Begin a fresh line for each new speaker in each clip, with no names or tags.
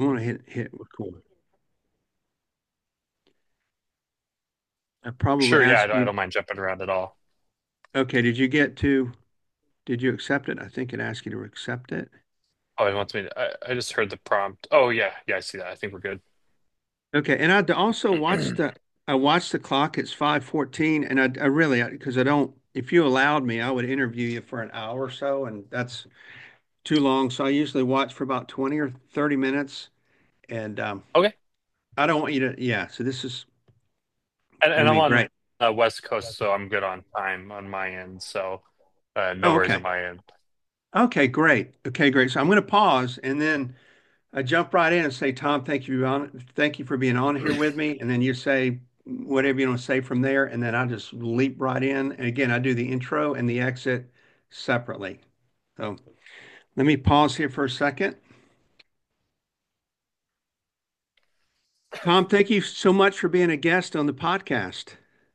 want to hit record. I probably
Sure, yeah,
asked
I
you.
don't mind jumping around at all.
Okay, did you accept it? I think it asked you to accept it.
Oh, it wants me to, I just heard the prompt. Oh, yeah, yeah, I see that. I think we're good.
Okay, and I watched the clock. It's 5:14, and I really, because I don't, if you allowed me, I would interview you for an hour or so, and that's too long. So I usually watch for about 20 or 30 minutes, and
Okay.
I don't want you to, yeah, so this is
And
going to
I'm
be
on
great.
West Coast, so I'm good on time on my end. So no
Oh,
worries on
okay.
my end.
Okay, great. Okay, great. So I'm going to pause and then I jump right in and say, Tom, thank you for being on here with me. And then you say whatever you want to say from there, and then I just leap right in. And again, I do the intro and the exit separately. So let me pause here for a second. Tom, thank you so much for being a guest on the podcast.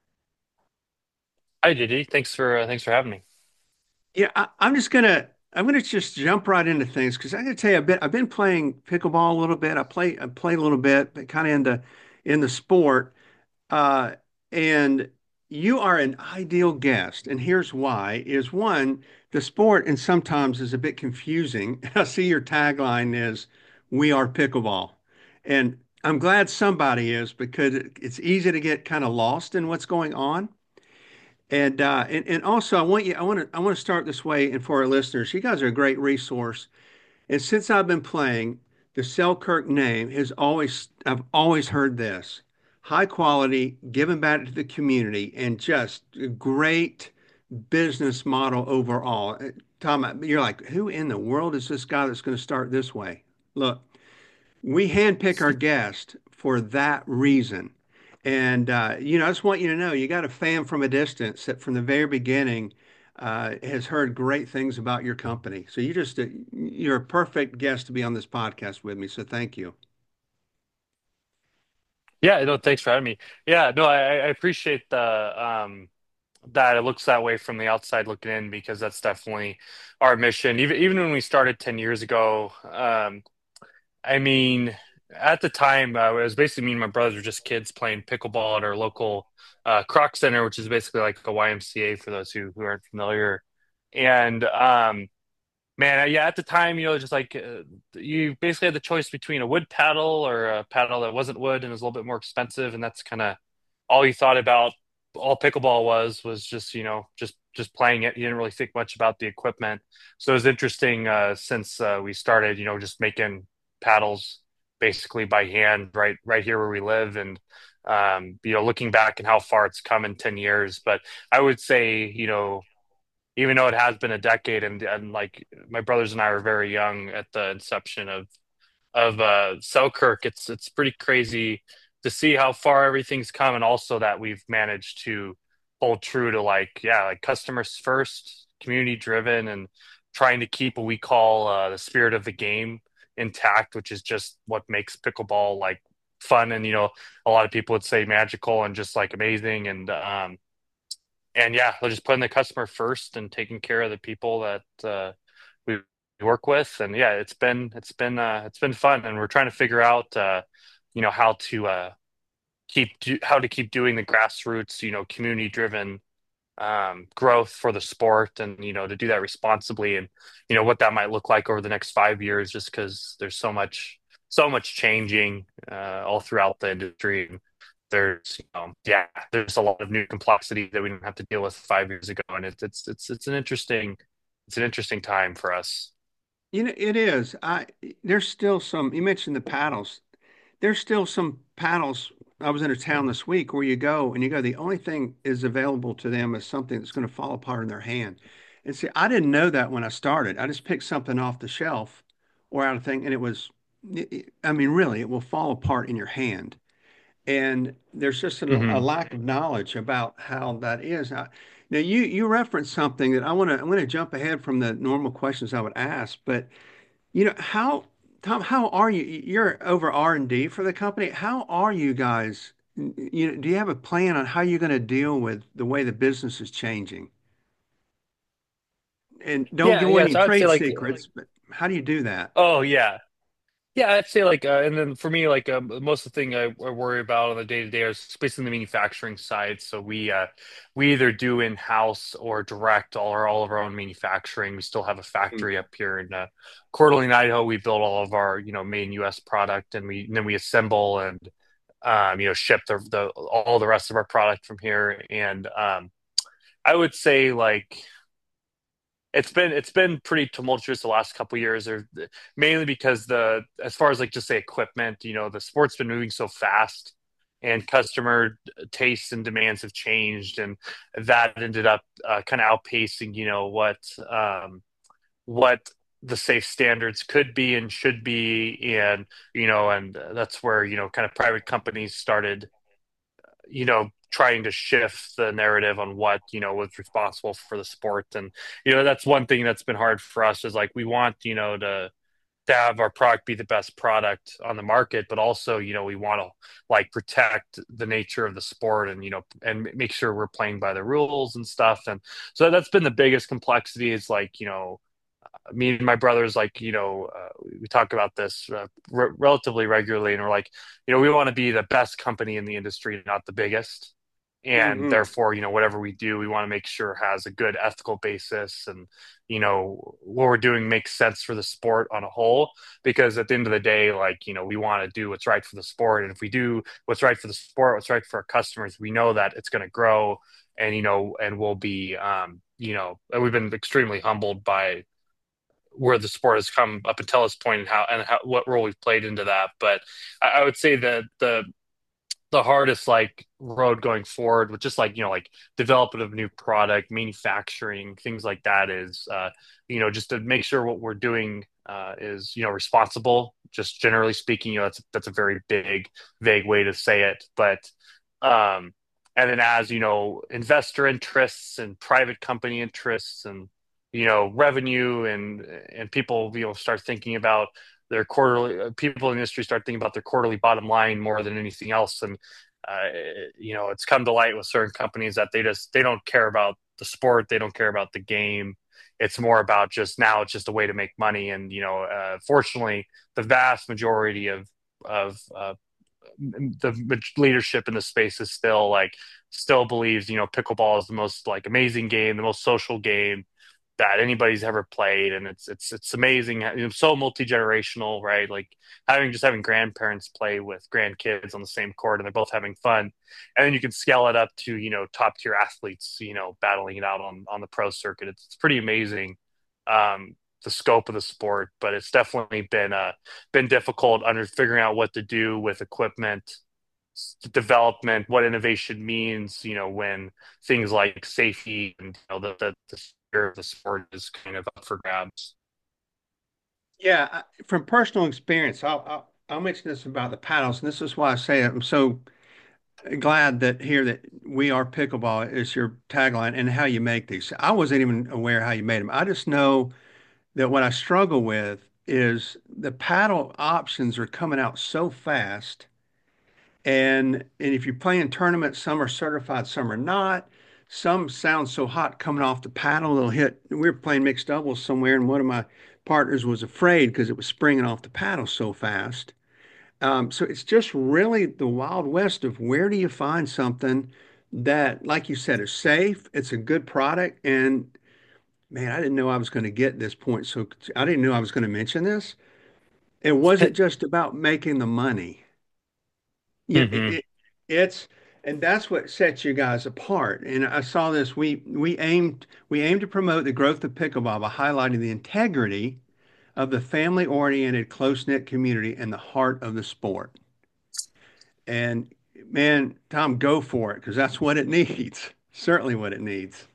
Hi, Didi. Thanks for having me.
Yeah, I'm gonna just jump right into things because I gotta tell you I've been playing pickleball a little bit. I play a little bit, but kind of in the sport. Uh, and you are an ideal guest. And here's why is one, the sport and sometimes is a bit confusing. I see your tagline is "We are pickleball." And I'm glad somebody is because it's easy to get kind of lost in what's going on. And also I want to start this way and for our listeners, you guys are a great resource. And since I've been playing, the Selkirk name I've always heard this high quality, giving back to the community, and just a great business model overall. Tom, you're like, who in the world is this guy that's going to start this way? Look, we handpick our guests for that reason. And, I just want you to know you got a fan from a distance that from the very beginning has heard great things about your company. So you're a perfect guest to be on this podcast with me. So thank you.
Yeah, no, thanks for having me. Yeah, no, I appreciate the that it looks that way from the outside looking in because that's definitely our mission. Even when we started 10 years ago, I mean, at the time, it was basically me and my brothers were just kids playing pickleball at our local Croc Center, which is basically like a YMCA for those who aren't familiar. And man, yeah, at the time, just like you basically had the choice between a wood paddle or a paddle that wasn't wood and was a little bit more expensive, and that's kind of all you thought about. All pickleball was just just playing it. You didn't really think much about the equipment. So it was interesting since we started, just making paddles basically by hand, right here where we live, and looking back and how far it's come in 10 years. But I would say, even though it has been a decade and like my brothers and I were very young at the inception of Selkirk, it's pretty crazy to see how far everything's come and also that we've managed to hold true to like customers first, community driven, and trying to keep what we call the spirit of the game intact, which is just what makes pickleball like fun and a lot of people would say magical and just like amazing and yeah, we're just putting the customer first and taking care of the people that we work with. And yeah, it's been fun, and we're trying to figure out how to how to keep doing the grassroots, community driven growth for the sport, and to do that responsibly, and what that might look like over the next 5 years, just because there's so much changing all throughout the industry. There's yeah, there's a lot of new complexity that we didn't have to deal with 5 years ago, and it's an interesting time for us.
It is. There's still some, you mentioned the paddles. There's still some paddles. I was in a town this week where the only thing is available to them is something that's going to fall apart in their hand. And see, I didn't know that when I started. I just picked something off the shelf or out of thing, and I mean, really, it will fall apart in your hand. And there's just a
Hmm.
lack of knowledge about how that is. Now, you referenced something that I'm going to jump ahead from the normal questions I would ask, but how, Tom, how are you? You're over R&D for the company. How are you guys? Do you have a plan on how you're going to deal with the way the business is changing? And don't
Yeah,
give away
yeah.
any
So I would say
trade
like,
secrets, but how do you do that?
oh yeah. Yeah, I'd say like, and then for me, like most of the thing I worry about on the day to day is basically the manufacturing side. So we either do in house or direct all of our own manufacturing. We still have a
Mm.
factory up here in Coeur d'Alene, Idaho. We build all of our main U.S. product, and then we assemble and ship the all the rest of our product from here. And I would say like it's been pretty tumultuous the last couple years, or mainly because the as far as like just say equipment, the sport's been moving so fast, and customer tastes and demands have changed, and that ended up kind of outpacing, what the safe standards could be and should be, and that's where kind of private companies started trying to shift the narrative on what, was responsible for the sport. And, that's one thing that's been hard for us is like we want, to have our product be the best product on the market, but also, we want to like protect the nature of the sport and, and make sure we're playing by the rules and stuff. And so that's been the biggest complexity is like, me and my brothers like we talk about this relatively regularly, and we're like we want to be the best company in the industry, not the biggest, and
Hmm.
therefore whatever we do we want to make sure has a good ethical basis, and what we're doing makes sense for the sport on a whole, because at the end of the day, like we want to do what's right for the sport, and if we do what's right for the sport, what's right for our customers, we know that it's going to grow, and and we'll be we've been extremely humbled by where the sport has come up until this point, and how what role we've played into that. But I would say that the hardest like road going forward with just like like development of new product, manufacturing, things like that is just to make sure what we're doing is responsible. Just generally speaking, that's a very big vague way to say it, but um and then as investor interests and private company interests and revenue and people start thinking about their quarterly, people in the industry start thinking about their quarterly bottom line more than anything else, and uh, it's come to light with certain companies that they don't care about the sport, they don't care about the game. It's more about just now it's just a way to make money, and fortunately the vast majority of the leadership in the space is still believes pickleball is the most like amazing game, the most social game that anybody's ever played, and it's amazing. It's so multi-generational, right? Like having grandparents play with grandkids on the same court, and they're both having fun, and then you can scale it up to top tier athletes, battling it out on the pro circuit. It's pretty amazing, um, the scope of the sport, but it's definitely been difficult under figuring out what to do with equipment development, what innovation means, when things like safety and the sphere of the sport is kind of up for grabs.
Yeah, from personal experience, I'll mention this about the paddles, and this is why I say I'm so glad that here that we are pickleball is your tagline and how you make these. I wasn't even aware how you made them. I just know that what I struggle with is the paddle options are coming out so fast. And if you're playing tournaments, some are certified, some are not. Some sound so hot coming off the paddle, they'll hit. We were playing mixed doubles somewhere, and one of my partners was afraid because it was springing off the paddle so fast. So it's just really the Wild West of where do you find something that, like you said, is safe, it's a good product, and man, I didn't know I was going to get this point. So I didn't know I was going to mention this. It wasn't just about making the money. Yeah,
Hmm.
it's and that's what sets you guys apart. And I saw this. We aimed to promote the growth of pickleball by highlighting the integrity of the family-oriented, close-knit community and the heart of the sport. And man, Tom, go for it because that's what it needs. Certainly what it needs.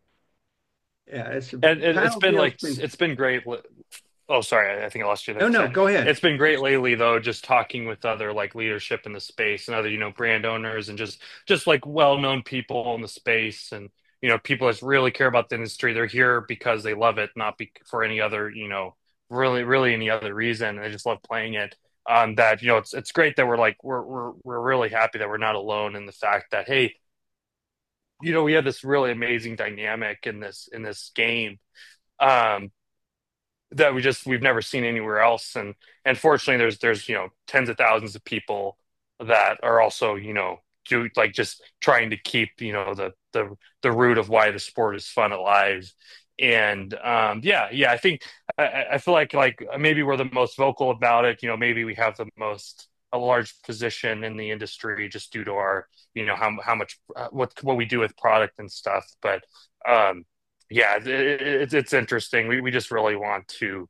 Yeah, it's a
And it's
paddle
been
deal's
like
been.
it's been great. Oh, sorry, I think I lost you there
No,
for a
no,
second.
go ahead.
It's been great lately, though, just talking with other like leadership in the space and other, brand owners and just like well-known people in the space, and people that really care about the industry. They're here because they love it, not for any other, really any other reason. They just love playing it. That it's great that we're really happy that we're not alone in the fact that hey, we have this really amazing dynamic in this game. Um, that we've never seen anywhere else. And fortunately, there's tens of thousands of people that are also do like just trying to keep the root of why the sport is fun alive. And yeah, I think I feel like maybe we're the most vocal about it. Maybe we have the most a large position in the industry just due to our how much what we do with product and stuff. But yeah, it's interesting. We just really want to,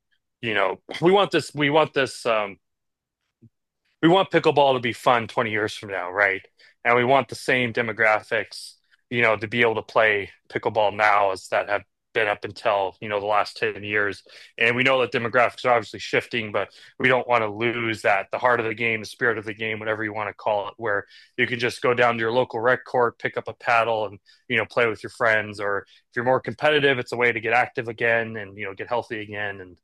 we want pickleball to be fun 20 years from now, right? And we want the same demographics, to be able to play pickleball now as that have been up until, the last 10 years. And we know that demographics are obviously shifting, but we don't want to lose that, the heart of the game, the spirit of the game, whatever you want to call it, where you can just go down to your local rec court, pick up a paddle and, play with your friends. Or if you're more competitive, it's a way to get active again and, get healthy again. And,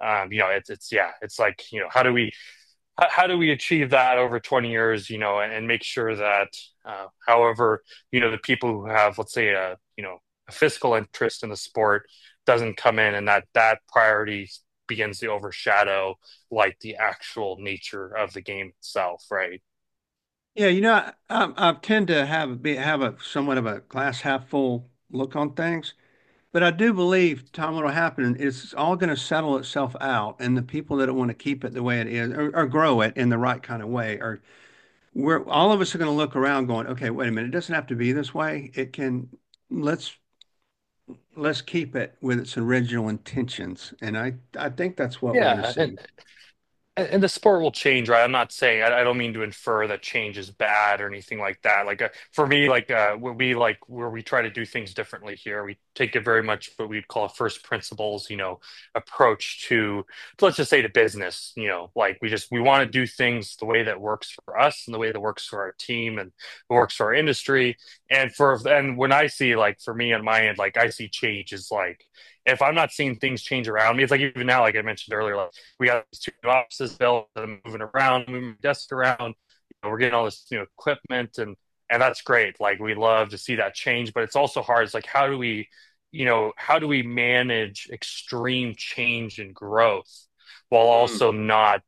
yeah, it's like, how do we achieve that over 20 years, and make sure that, however, the people who have, let's say, a fiscal interest in the sport doesn't come in and that priority begins to overshadow like the actual nature of the game itself, right?
Yeah, I tend to have a somewhat of a glass half full look on things, but I do believe, Tom, what'll happen is it's all going to settle itself out, and the people that want to keep it the way it is or grow it in the right kind of way, or we're all of us are going to look around going, okay, wait a minute, it doesn't have to be this way. It can let's let's keep it with its original intentions, and I think that's what we're going to
Yeah, and
see.
and the sport will change, right? I'm not saying I don't mean to infer that change is bad or anything like that. Like for me, where we try to do things differently here, we take it very much what we'd call a first principles, approach to let's just say to business. Like we want to do things the way that works for us and the way that works for our team and works for our industry. And when I see like for me on my end, like I see change is like if I'm not seeing things change around me, it's like even now, like I mentioned earlier, like we got these two new offices built, and moving around, moving desks around. We're getting all this new equipment, and that's great. Like we love to see that change, but it's also hard. It's like how do we manage extreme change and growth while
Mm.
also not,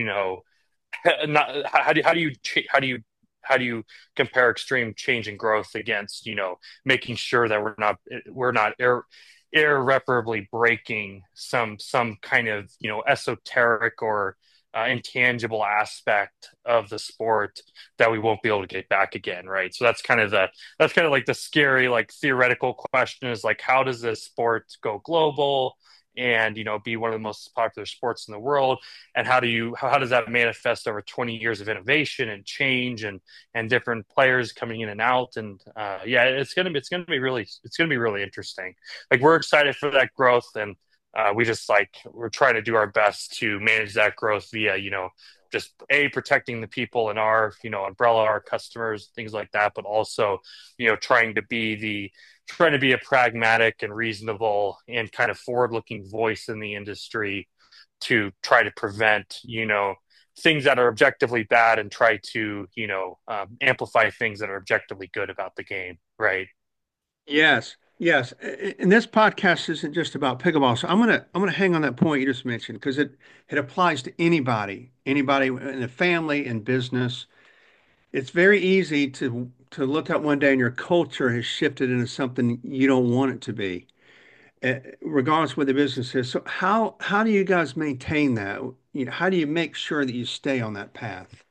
not how do you compare extreme change and growth against making sure that we're not irreparably breaking some kind of esoteric or intangible aspect of the sport that we won't be able to get back again, right? So that's kind of like the scary like theoretical question is like how does this sport go global and be one of the most popular sports in the world, and how does that manifest over 20 years of innovation and change and different players coming in and out. And yeah, it's gonna be really interesting. Like we're excited for that growth, and we're trying to do our best to manage that growth via just protecting the people in our umbrella, our customers, things like that, but also trying to be a pragmatic and reasonable and kind of forward-looking voice in the industry to try to prevent things that are objectively bad and try to amplify things that are objectively good about the game, right?
Yes, yes. And this podcast isn't just about pickleball. So I'm gonna hang on that point you just mentioned because it applies to anybody in the family and business. It's very easy to look up one day and your culture has shifted into something you don't want it to be, regardless of what the business is. So how do you guys maintain that? How do you make sure that you stay on that path?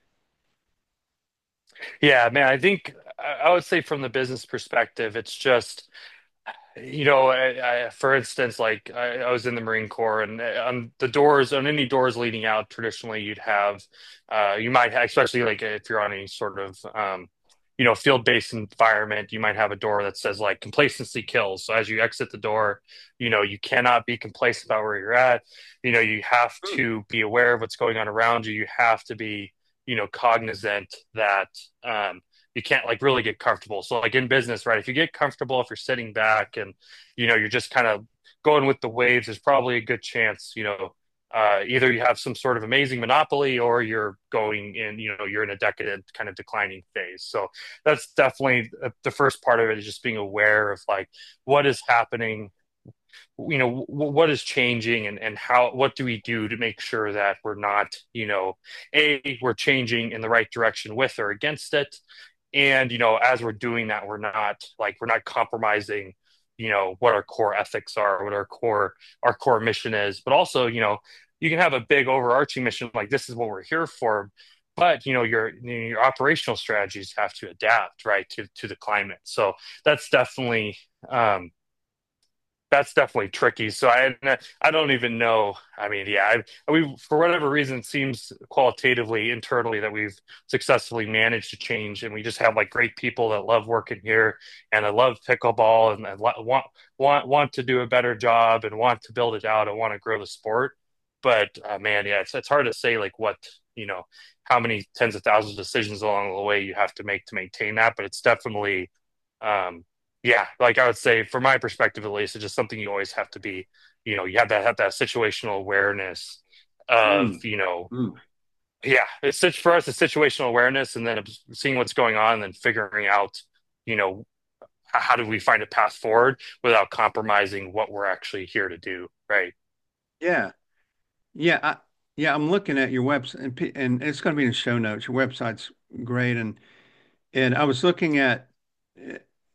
Yeah, man, I would say from the business perspective, it's just for instance, like I was in the Marine Corps, and on the doors, on any doors leading out, traditionally you might have, especially like if you're on any sort of, field-based environment, you might have a door that says like complacency kills. So as you exit the door, you cannot be complacent about where you're at. You have
Hmm.
to be aware of what's going on around you. You have to be, cognizant that, you can't like really get comfortable. So like in business, right? If you get comfortable, if you're sitting back and you're just kind of going with the waves, there's probably a good chance, either you have some sort of amazing monopoly or you're going in, you're in a decadent kind of declining phase. So that's definitely the first part of it is just being aware of like what is happening what is changing and how what do we do to make sure that we're not, we're changing in the right direction with or against it. And, as we're doing that, we're not compromising, what our core ethics are, what our core mission is. But also, you can have a big overarching mission like this is what we're here for, but your operational strategies have to adapt, right, to the climate. So that's definitely um that's definitely tricky. So I don't even know. I mean, yeah, we for whatever reason it seems qualitatively internally that we've successfully managed to change, and we just have like great people that love working here and that love pickleball and want to do a better job and want to build it out and want to grow the sport. But man, yeah, it's hard to say like what how many tens of thousands of decisions along the way you have to make to maintain that. But it's definitely um, yeah, like I would say, from my perspective at least, it's just something you always have to be, you have that situational awareness of,
Mm, mm.
yeah, for us, it's situational awareness and then seeing what's going on and then figuring out, you know, how do we find a path forward without compromising what we're actually here to do, right?
Yeah. Yeah. Yeah. I'm looking at your website and it's going to be in the show notes. Your website's great. And I was looking at uh,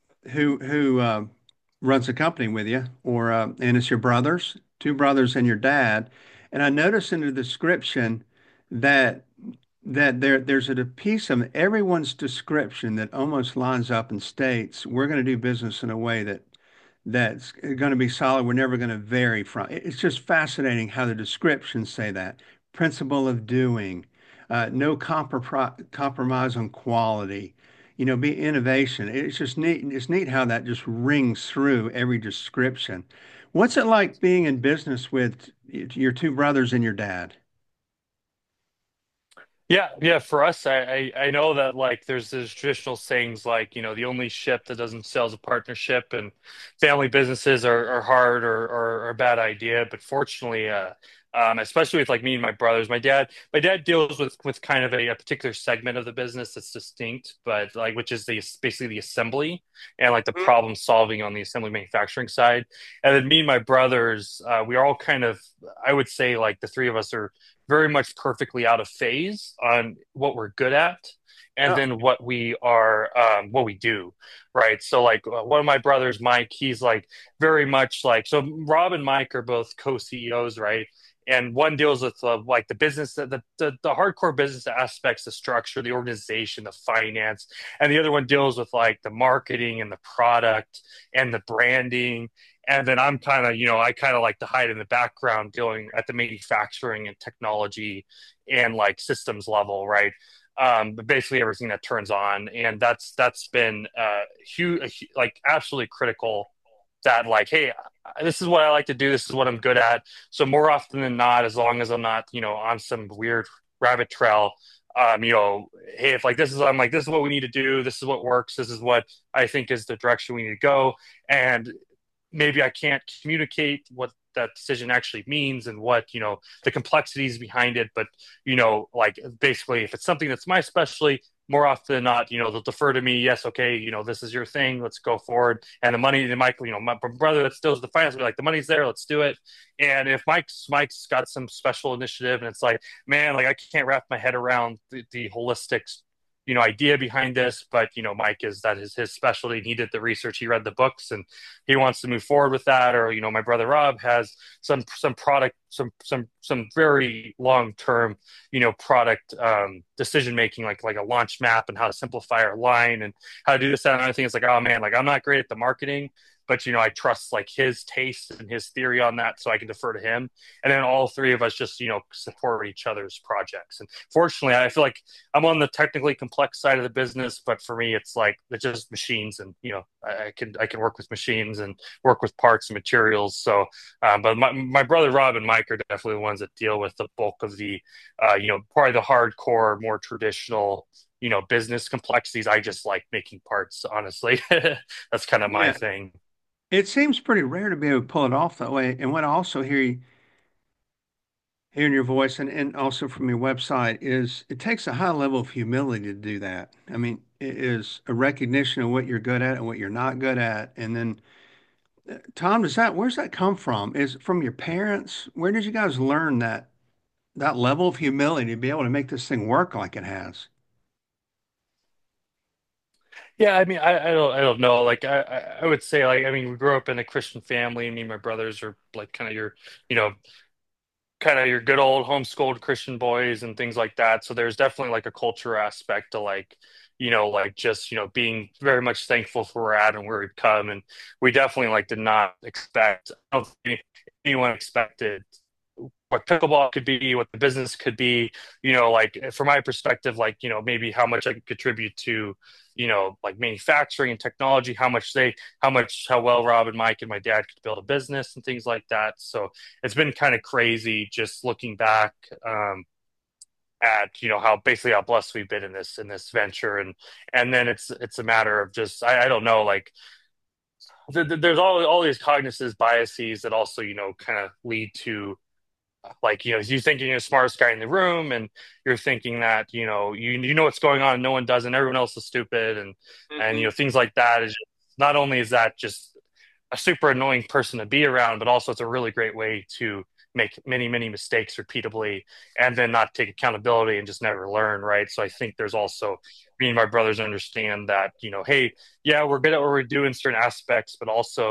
who runs the company with you, and it's your brothers, two brothers and your dad. And I noticed in the description that there's a piece of everyone's description that almost lines up and states we're going to do business in a way that's going to be solid. We're never going to vary from. It's just fascinating how the descriptions say that. Principle of doing, no compromise on quality, be innovation. It's just neat. It's neat how that just rings through every description. What's it like being in business with your two brothers and your dad?
Yeah, yeah. For us, I know that like there's traditional sayings like the only ship that doesn't sail is a partnership, and family businesses are hard or a bad idea. But fortunately, especially with like me and my brothers, my dad deals with kind of a particular segment of the business that's distinct, but like which is basically the assembly and like the problem solving on the assembly manufacturing side. And then me and my brothers, we are all kind of I would say like the three of us are very much perfectly out of phase on what we're good at and
Oh,
then what we do, right? So like one of my brothers, Mike, he's like very much like, so Rob and Mike are both co-CEOs, right? And one deals with like the business, the hardcore business aspects, the structure, the organization, the finance, and the other one deals with like the marketing and the product and the branding. And then I'm kind of, I kind of like to hide in the background dealing at the manufacturing and technology and like systems level, right? But basically everything that turns on. And that's been huge, like absolutely critical that like, hey, this is what I like to do. This is what I'm good at. So more often than not, as long as I'm not, on some weird rabbit trail, hey, if like I'm like, this is what we need to do. This is what works. This is what I think is the direction we need to go. And maybe I can't communicate what that decision actually means and what, the complexities behind it. But, like basically, if it's something that's my specialty, more often than not, they'll defer to me. Yes, okay, this is your thing. Let's go forward. And the money, my brother that still does the finance, like the money's there. Let's do it. And if Mike's got some special initiative, and it's like, man, like I can't wrap my head around the holistic idea behind this, but Mike is that is his specialty. He did the research, he read the books, and he wants to move forward with that. Or my brother Rob has some product, some very long term product decision making, like a launch map and how to simplify our line and how to do this that and other thing. It's like, oh man, like I'm not great at the marketing, but I trust like his taste and his theory on that, so I can defer to him. And then all three of us just support each other's projects. And fortunately, I feel like I'm on the technically complex side of the business, but for me, it's like it's just machines, and I can work with machines and work with parts and materials. So, but my brother Rob and Mike are definitely the ones that deal with the bulk of the, probably the hardcore, more traditional, business complexities. I just like making parts, honestly. That's kind of my
yeah.
thing.
It seems pretty rare to be able to pull it off that way. And what I also hear in your voice and also from your website is it takes a high level of humility to do that. I mean, it is a recognition of what you're good at and what you're not good at, and then Tom, where's that come from? Is it from your parents? Where did you guys learn that level of humility to be able to make this thing work like it has?
Yeah, I mean, I don't know. Like, I would say, like, I mean, we grew up in a Christian family. Me and my brothers are like kind of your, you know, kind of your good old homeschooled Christian boys and things like that. So there's definitely like a culture aspect to like, like just, being very much thankful for where we're at and where we've come. And we definitely like did not expect, I don't think anyone expected what pickleball could be, what the business could be, like from my perspective, like, maybe how much I could contribute to, like manufacturing and technology, how well Rob and Mike and my dad could build a business and things like that. So it's been kind of crazy just looking back, at, how blessed we've been in this venture. And then it's a matter of just, I don't know, like there's all these cognitive biases that also, kind of lead to like you thinking you're the smartest guy in the room, and you're thinking that you know what's going on and no one does, and everyone else is stupid, and
Hmm.
things like that is just, not only is that just a super annoying person to be around, but also it's a really great way to make many mistakes repeatably and then not take accountability and just never learn, right? So I think there's also, me and my brothers understand that, hey, yeah, we're good at what we're doing in certain aspects, but also,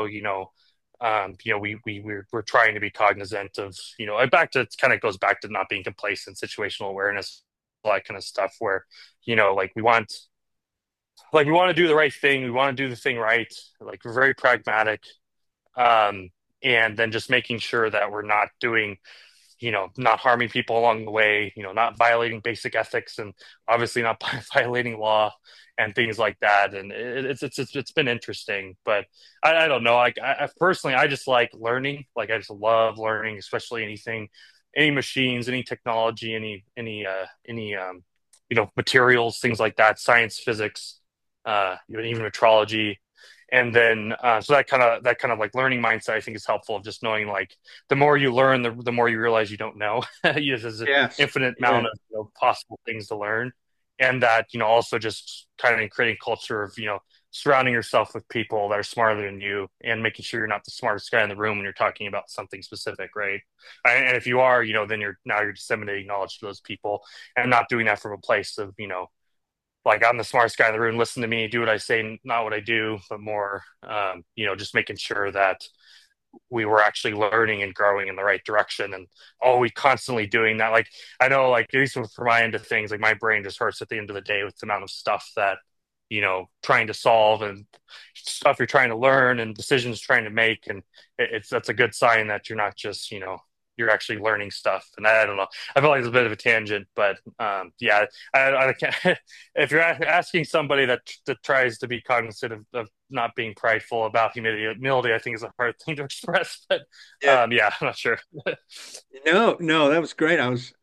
we're trying to be cognizant of, back to, it kind of goes back to not being complacent, situational awareness, all that kind of stuff where, like we want to do the right thing. We want to do the thing right. Like we're very pragmatic. Um, and then just making sure that we're not doing, not harming people along the way, not violating basic ethics, and obviously not violating law and things like that. And it's been interesting, but I don't know. Like I personally, I just like learning. Like I just love learning, especially anything, any machines, any technology, any materials, things like that, science, physics, even metrology. And then so that kind of like learning mindset I think is helpful, of just knowing like the more you learn, the more you realize you don't know. There's an
Yes.
infinite amount
Yeah.
of possible things to learn, and that also just kind of creating culture of surrounding yourself with people that are smarter than you, and making sure you're not the smartest guy in the room when you're talking about something specific, right? And if you are, then you're disseminating knowledge to those people, and not doing that from a place of like I'm the smartest guy in the room, listen to me, do what I say, not what I do, but more, just making sure that we were actually learning and growing in the right direction, and always constantly doing that. Like I know, like at least for my end of things, like my brain just hurts at the end of the day with the amount of stuff that trying to solve, and stuff you're trying to learn, and decisions trying to make, and that's a good sign that you're not just you're actually learning stuff. And I don't know, I feel like it's a bit of a tangent, but yeah, I can't. If you're asking somebody that tries to be cognizant of not being prideful about humility, I think is a hard thing to express. But
Yeah.
yeah, I'm not sure.
No, no, that was great.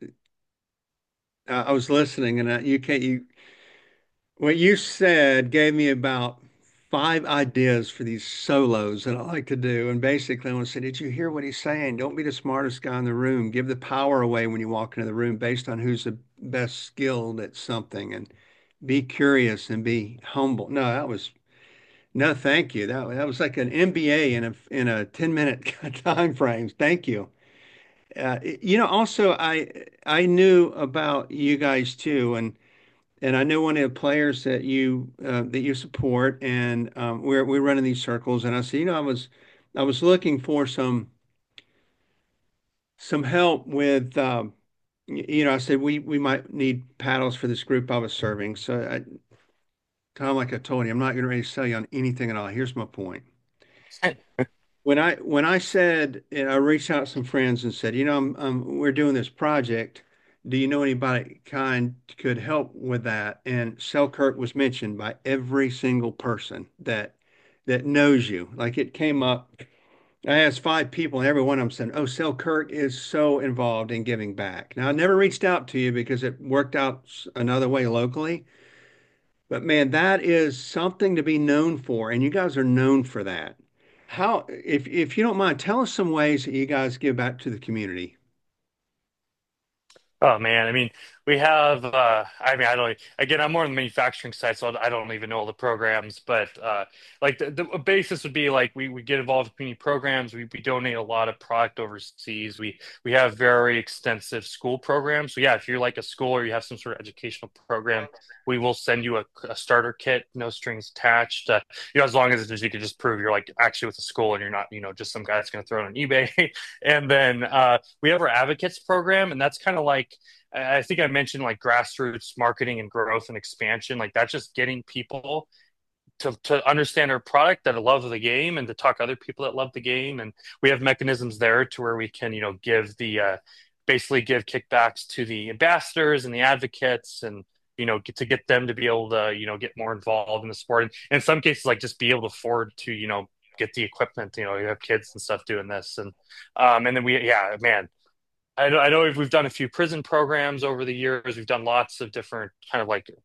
I was listening, and you can't you what you said gave me about five ideas for these solos that I like to do. And basically, I want to say, did you hear what he's saying? Don't be the smartest guy in the room. Give the power away when you walk into the room based on who's the best skilled at something, and be curious and be humble. No, thank you. That was like an MBA in a 10-minute time frame. Thank you. Also, I knew about you guys too, and I know one of the players that you support, and we're running these circles, and I said, I was looking for some help with, I said we might need paddles for this group I was serving. So, Tom, like I told you, I'm not going to ready to sell you on anything at all. Here's my point. When I said, I reached out to some friends and said, we're doing this project. Do you know anybody kind could help with that? And Selkirk was mentioned by every single person that knows you. Like it came up. I asked five people, and every one of them said, "Oh, Selkirk is so involved in giving back." Now, I never reached out to you because it worked out another way locally. But man, that is something to be known for, and you guys are known for that. If you don't mind, tell us some ways that you guys give back to the community.
Oh man, I mean, we have I mean I don't again I'm more on the manufacturing side so I don't even know all the programs but like the basis would be like we get involved in community programs we donate a lot of product overseas we have very extensive school programs so yeah if you're like a school or you have some sort of educational program we will send you a starter kit no strings attached as long as you can just prove you're like actually with the school and you're not just some guy that's going to throw it on eBay and then we have our advocates program and that's kind of like I think I mentioned like grassroots marketing and growth and expansion. Like that's just getting people to understand our product that love the game and to talk to other people that love the game. And we have mechanisms there to where we can, give the basically give kickbacks to the ambassadors and the advocates and to get them to be able to, get more involved in the sport. And in some cases, like just be able to afford to, get the equipment, you have kids and stuff doing this. And then yeah, man, I know we've done a few prison programs over the years. We've done lots of different kind of like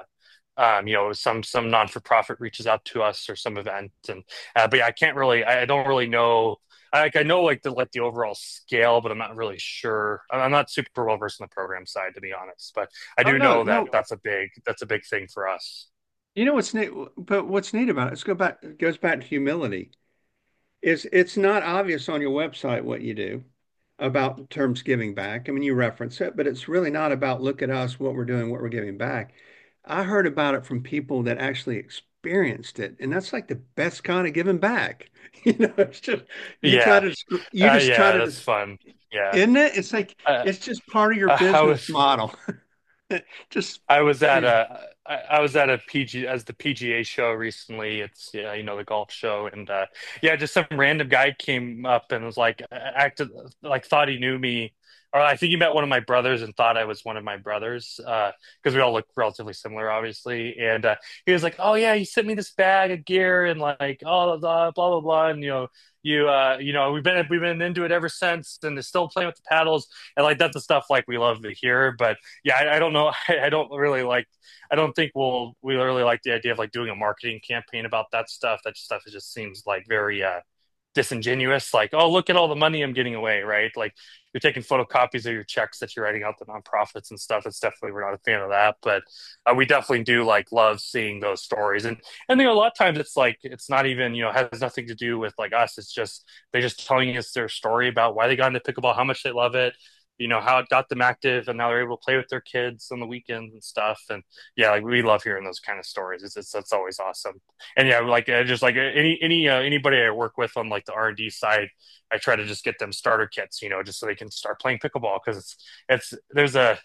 some non-for-profit reaches out to us or some event and but yeah, I don't really know. I know like the overall scale, but I'm not really sure. I'm not super well versed in the program side to be honest, but I
Oh
do
no,
know that
no.
that's a big thing for us.
You know what's neat, but what's neat about it, it goes back to humility. It's not obvious on your website what you do about terms giving back. I mean, you reference it, but it's really not about look at us, what we're doing, what we're giving back. I heard about it from people that actually experienced it, and that's like the best kind of giving back. It's just
Yeah,
you just try
yeah,
to,
that's fun. Yeah,
isn't it? It's like
uh,
it's just part of your
how
business
was
model. Just
I was at I was at a PG as the PGA show recently. It's yeah, the golf show, and yeah, just some random guy came up and was like acted like thought he knew me, or I think he met one of my brothers and thought I was one of my brothers because we all look relatively similar, obviously. And he was like, "Oh yeah, he sent me this bag of gear and like oh blah blah blah," and we've been into it ever since, and they're still playing with the paddles, and like that's the stuff like we love to hear, but yeah, I don't know. I don't really like. I don't think we really like the idea of like doing a marketing campaign about that stuff. That stuff just seems like very disingenuous. Like, oh, look at all the money I'm getting away, right? Like you're taking photocopies of your checks that you're writing out to nonprofits and stuff. It's definitely we're not a fan of that, but we definitely do like love seeing those stories. And a lot of times it's like it's not even has nothing to do with like us. It's just they just telling us their story about why they got into pickleball, how much they love it, how it got them active and now they're able to play with their kids on the weekends and stuff. And yeah, like we love hearing those kind of stories. That's always awesome. And yeah, like just like anybody I work with on like the R&D side, I try to just get them starter kits, just so they can start playing pickleball because it's there's a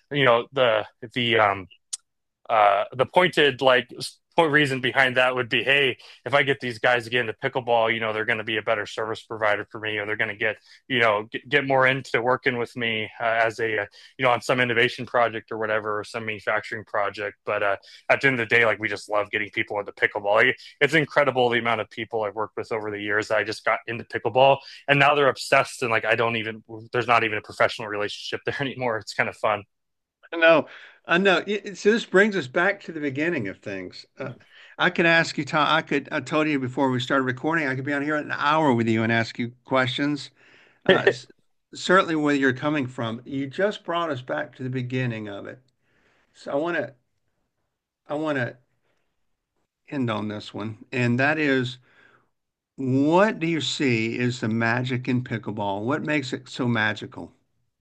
the pointed like point reason behind that would be, hey, if I get these guys to get into pickleball, they're going to be a better service provider for me, or they're going to get more into working with me as a on some innovation project or whatever, or some manufacturing project. But at the end of the day, like we just love getting people into pickleball. Like, it's incredible the amount of people I've worked with over the years that I just got into pickleball, and now they're obsessed, and like I don't even there's not even a professional relationship there anymore. It's kind of fun.
I know, I know. So this brings us back to the beginning of things. I could ask you, Tom. I told you before we started recording, I could be on here an hour with you and ask you questions. Uh, s- Certainly, where you're coming from. You just brought us back to the beginning of it. So I want to end on this one, and that is, what do you see is the magic in pickleball? What makes it so magical?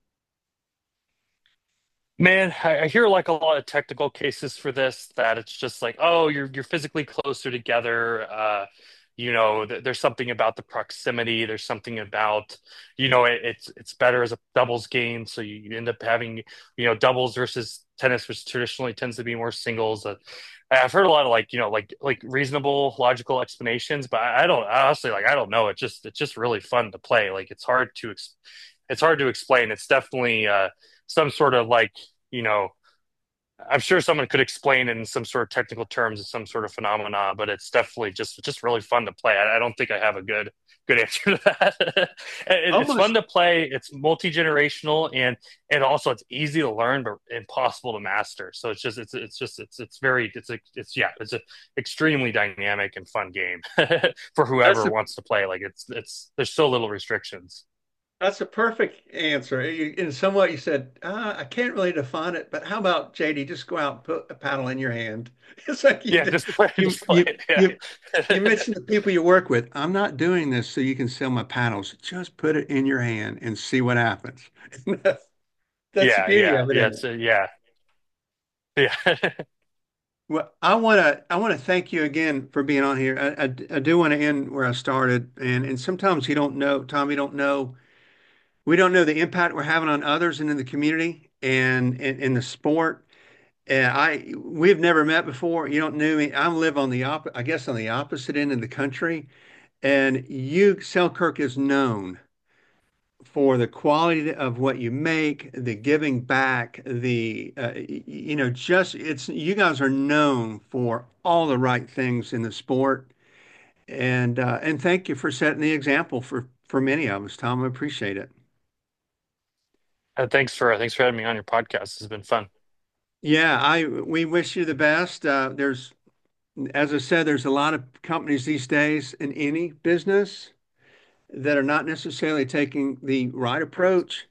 Man, I hear like a lot of technical cases for this that it's just like, oh, you're physically closer together. There's something about the proximity. There's something about, it's better as a doubles game. So you end up having, doubles versus tennis, which traditionally tends to be more singles. I've heard a lot of like, like reasonable, logical explanations, but I don't honestly like I don't know. It's just really fun to play. Like it's hard to explain. It's definitely some sort of like you know, I'm sure someone could explain it in some sort of technical terms as some sort of phenomena, but it's definitely just really fun to play. I don't think I have a good answer to that. It's fun
Almost.
to play. It's multi-generational and also it's easy to learn but impossible to master. So it's very it's an extremely dynamic and fun game for
That's
whoever
the
wants to play. Like it's there's so little restrictions.
That's a perfect answer. In somewhat, you said, I can't really define it, but how about JD, just go out and put a paddle in your hand. It's like
Yeah, just play,
you,
just play
you,
it. Yeah.
you, you mentioned the people you work with. I'm not doing this so you can sell my paddles. Just put it in your hand and see what happens. That's the
Yeah,
beauty
yeah,
of it,
yeah,
isn't
it's
it?
yeah, yeah.
Well, I want to thank you again for being on here. I do want to end where I started, and sometimes you don't know, Tom, you don't know. We don't know the impact we're having on others and in the community and in the sport. And we've never met before. You don't know me. I live on I guess on the opposite end of the country. And Selkirk is known for the quality of what you make, the giving back, you guys are known for all the right things in the sport. And thank you for setting the example for many of us, Tom. I appreciate it.
Thanks for having me on your podcast. It's been fun.
Yeah, we wish you the best. As I said, there's a lot of companies these days in any business that are not necessarily taking the right approach.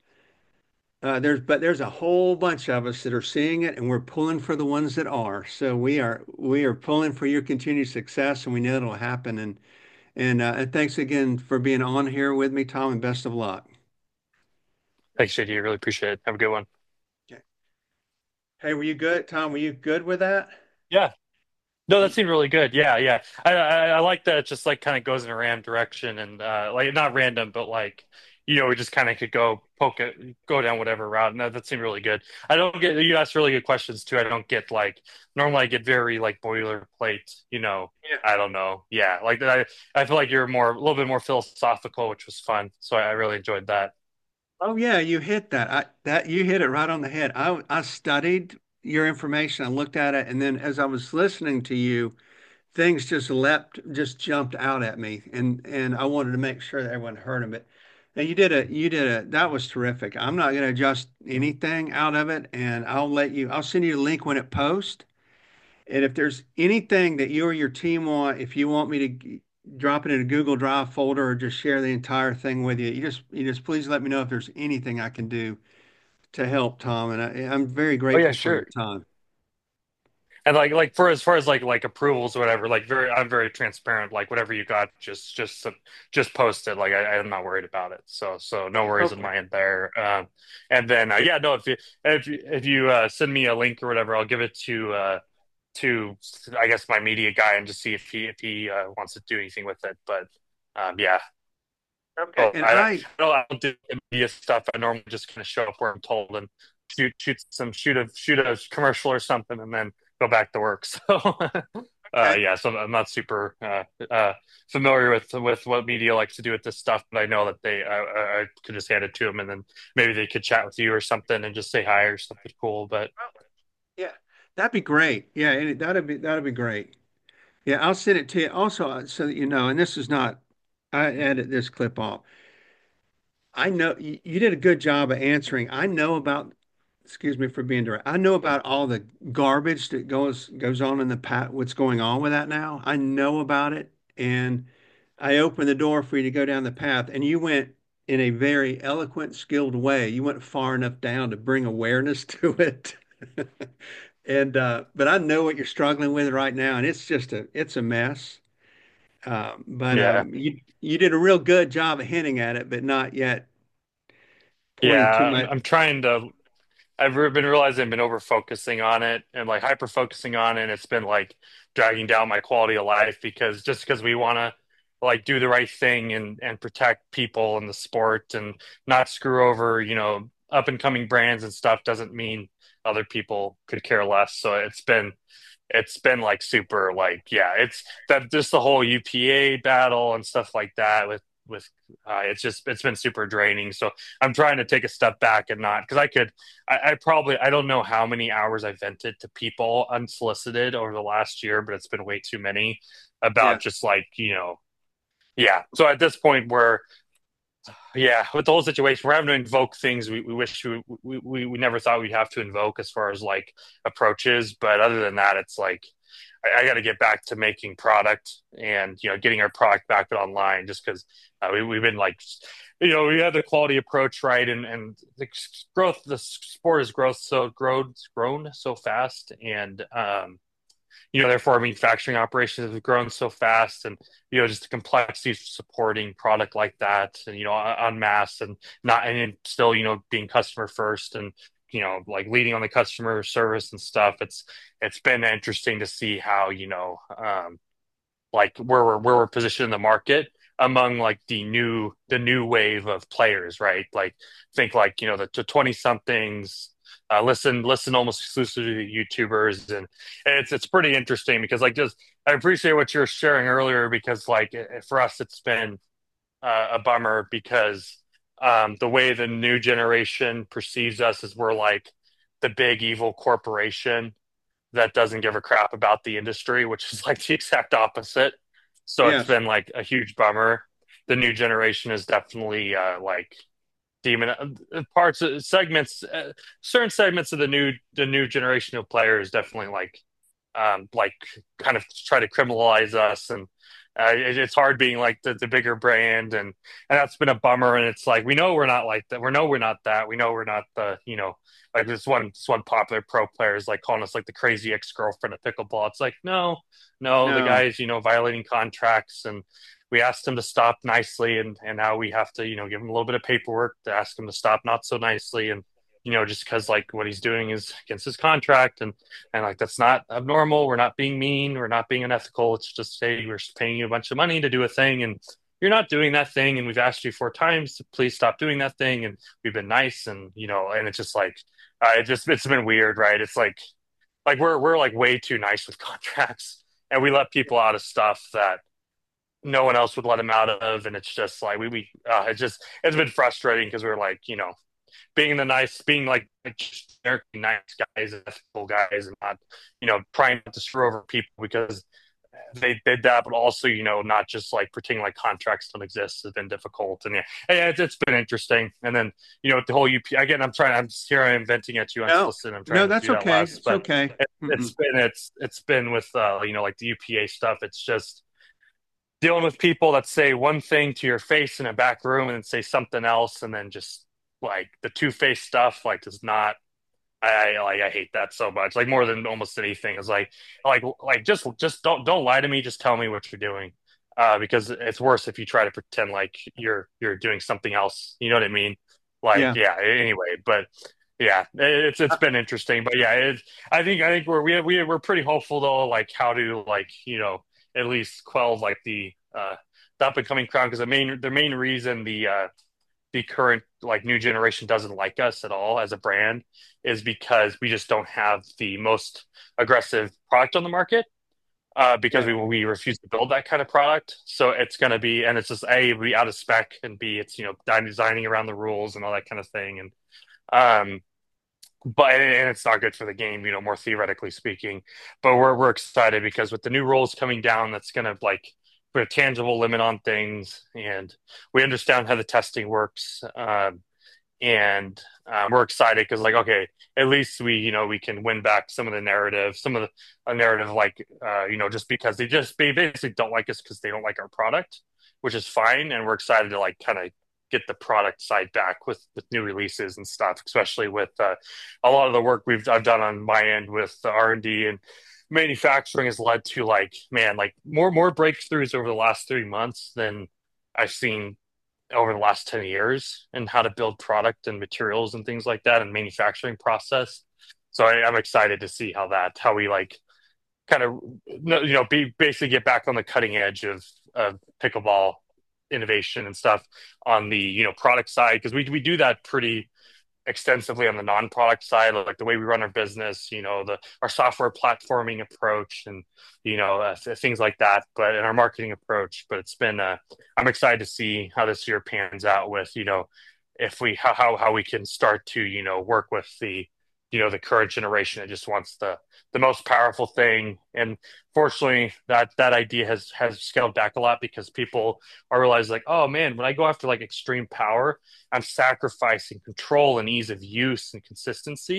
But there's a whole bunch of us that are seeing it, and we're pulling for the ones that are. So we are pulling for your continued success, and we know it'll happen. And thanks again for being on here with me, Tom, and best of luck.
Thanks, JD. Really appreciate it. Have a good one.
Okay. Hey, were you good, Tom? Were you good with that?
Yeah. No, that seemed really good. Yeah, yeah. I like that it just like kind of goes in a random direction and like not random, but like we just kind of could go poke it, go down whatever route. And that seemed really good. I don't get you asked really good questions too. I don't get like normally I get very like boilerplate,
Yeah.
I don't know. Yeah, like I feel like you're more a little bit more philosophical, which was fun. So I really enjoyed that.
Oh yeah, you hit that. You hit it right on the head. I studied your information. I looked at it, and then as I was listening to you, things just jumped out at me, and I wanted to make sure that everyone heard them. But now that was terrific. I'm not going to adjust anything out of it, and I'll send you the link when it posts. And if there's anything that you or your team want, if you want me to drop it in a Google Drive folder or just share the entire thing with you, you just please let me know if there's anything I can do to help, Tom. And I'm very
Oh yeah,
grateful for your
sure.
time.
And like for as far as like approvals or whatever, like I'm very transparent. Like whatever you got, just post it. Like I'm not worried about it. So no worries on
Okay.
my end there. And then yeah, no, if you send me a link or whatever, I'll give it to I guess my media guy and just see if he wants to do anything with it. But yeah,
Okay.
well,
And
I don't do media stuff. I normally just kind of show up where I'm told and shoot a commercial or something, and then go back to work. So,
okay.
yeah, so I'm not super familiar with what media likes to do with this stuff, but I know that I could just hand it to them, and then maybe they could chat with you or something and just say hi or something cool. But
Yeah, that'd be great. Yeah, that'd be great. Yeah, I'll send it to you also so that you know. And this is not. I edit this clip off. I know you did a good job of answering. I know about. Excuse me for being direct. I know about all the garbage that goes on in the pat. What's going on with that now? I know about it, and I opened the door for you to go down the path, and you went in a very eloquent, skilled way. You went far enough down to bring awareness to it. And but I know what you're struggling with right now, and it's a mess. But
yeah,
you did a real good job of hinting at it, but not yet pointing too
yeah, I'm
much.
I'm trying to. Been realizing I've been over focusing on it and like hyper focusing on it. And it's been like dragging down my quality of life because we want to like do the right thing and protect people in the sport and not screw over, up and coming brands and stuff doesn't mean other people could care less. So it's been like super like yeah it's that just the whole UPA battle and stuff like that with it's been super draining, so I'm trying to take a step back and not because I probably I don't know how many hours I vented to people unsolicited over the last year, but it's been way too many
Yeah,
about just like yeah, so at this point where yeah, with the whole situation, we're having to invoke things we wish we never thought we'd have to invoke as far as like approaches. But other than that, it's like I got to get back to making product and getting our product back online just because we've been like we had the quality approach right and the sport has grown so fast and therefore our manufacturing operations have grown so fast and just the complexity of supporting product like that and en masse and not and still being customer first and like leading on the customer service and stuff. It's been interesting to see how like where we're positioned in the market among like the new wave of players, right? Like think like the 20 somethings listen almost exclusively to YouTubers, and it's pretty interesting because like just I appreciate what you're sharing earlier because like for us it's been a bummer because the way the new generation perceives us is we're like the big evil corporation that doesn't give a crap about the industry, which is like the exact opposite. So it's
Yes.
been like a huge bummer. The new generation is definitely like demon parts segments certain segments of the new generation of players definitely like kind of try to criminalize us and it's hard being like the bigger brand and that's been a bummer and it's like we know we're not like that we know we're not that we know we're not the like this one popular pro player is like calling us like the crazy ex-girlfriend of pickleball. It's like no, the
No.
guy's violating contracts and we asked him to stop nicely and now we have to give him a little bit of paperwork to ask him to stop not so nicely and just because like what he's doing is against his contract and like that's not abnormal. We're not being mean. We're not being unethical. It's just say we're paying you a bunch of money to do a thing, and you're not doing that thing. And we've asked you 4 times to please stop doing that thing, and we've been nice, and and it's just like it's been weird, right? It's like we're like way too nice with contracts, and we let people out of stuff that no one else would let them out of, and it's just like it's been frustrating because we're like being like generically nice guys and ethical guys and not trying not to screw over people because they did that but also not just like pretending like contracts don't exist has been difficult and yeah it's been interesting and then the whole UP again I'm here I am venting at you
No.
unsolicited. I'm
No,
trying to
that's
do that
okay.
less
It's
but
okay. Mm-mm.
it's been with like the UPA stuff. It's just dealing with people that say one thing to your face in a back room and then say something else and then just like the two-faced stuff like does not I hate that so much like more than almost anything is like just don't lie to me, just tell me what you're doing because it's worse if you try to pretend like you're doing something else, you know what I mean? Like
Yeah.
yeah, anyway, but yeah, it's
Uh,
been interesting but yeah I think we're pretty hopeful though like how to like at least quell like the up and coming crowd because the main reason the current like new generation doesn't like us at all as a brand is because we just don't have the most aggressive product on the market because
yeah.
we refuse to build that kind of product. So it's going to be, and it's just A, be out of spec, and B, it's, designing around the rules and all that kind of thing. Um, and it's not good for the game, more theoretically speaking. But we're excited because with the new rules coming down, that's going to like put a tangible limit on things, and we understand how the testing works. And we're excited because like okay, at least we can win back some of the narrative like just because they basically don't like us because they don't like our product, which is fine, and we're excited to like kind of get the product side back with new releases and stuff, especially with a lot of the work I've done on my end with the R&D and manufacturing has led to like man like more breakthroughs over the last 3 months than I've seen over the last 10 years and how to build product and materials and things like that and manufacturing process. So I'm excited to see how we like kind of be basically get back on the cutting edge of pickleball innovation and stuff on the product side because we do that pretty extensively on the non-product side, like the way we run our business, our software platforming approach, and things like that. But in our marketing approach, but it's been I'm excited to see how this year pans out with if we how we can start to work with the current generation that just wants the most powerful thing. And fortunately, that idea has scaled back a lot because people are realizing like, oh man, when I go after like extreme power, I'm sacrificing control and ease of use and consistency.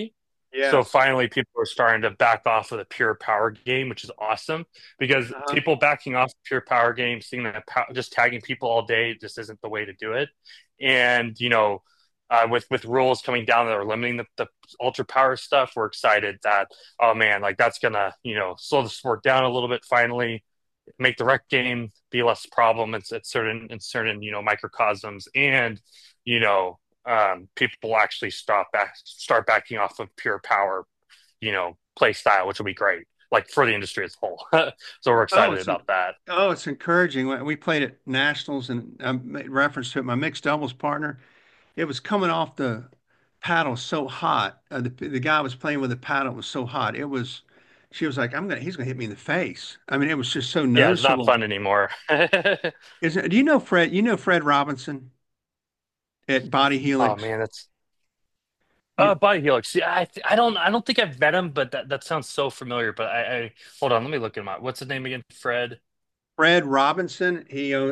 So
Yes.
finally, people are starting to back off of the pure power game, which is awesome because
Uh-huh.
people backing off pure power game, seeing that just tagging people all day just isn't the way to do it. And with rules coming down that are limiting the ultra power stuff, we're excited that oh man, like that's gonna slow the sport down a little bit finally, make the rec game be less problem. It's certain microcosms, and you know people actually start backing off of pure power, play style, which will be great, like for the industry as a whole. So we're
Oh,
excited about that.
it's encouraging. We played at nationals, and I made reference to it. My mixed doubles partner, it was coming off the paddle so hot. The guy was playing with the paddle. It was so hot. She was like, he's gonna hit me in the face. I mean, it was just so
Yeah, it's not
noticeable.
fun anymore.
Isn't it? Do you know Fred? You know Fred Robinson at Body
Oh
Helix?
man, that's
You,
Body Helix. Yeah, I don't think I've met him, but that sounds so familiar. But I hold on, let me look him up. What's his name again? Fred.
Fred Robinson,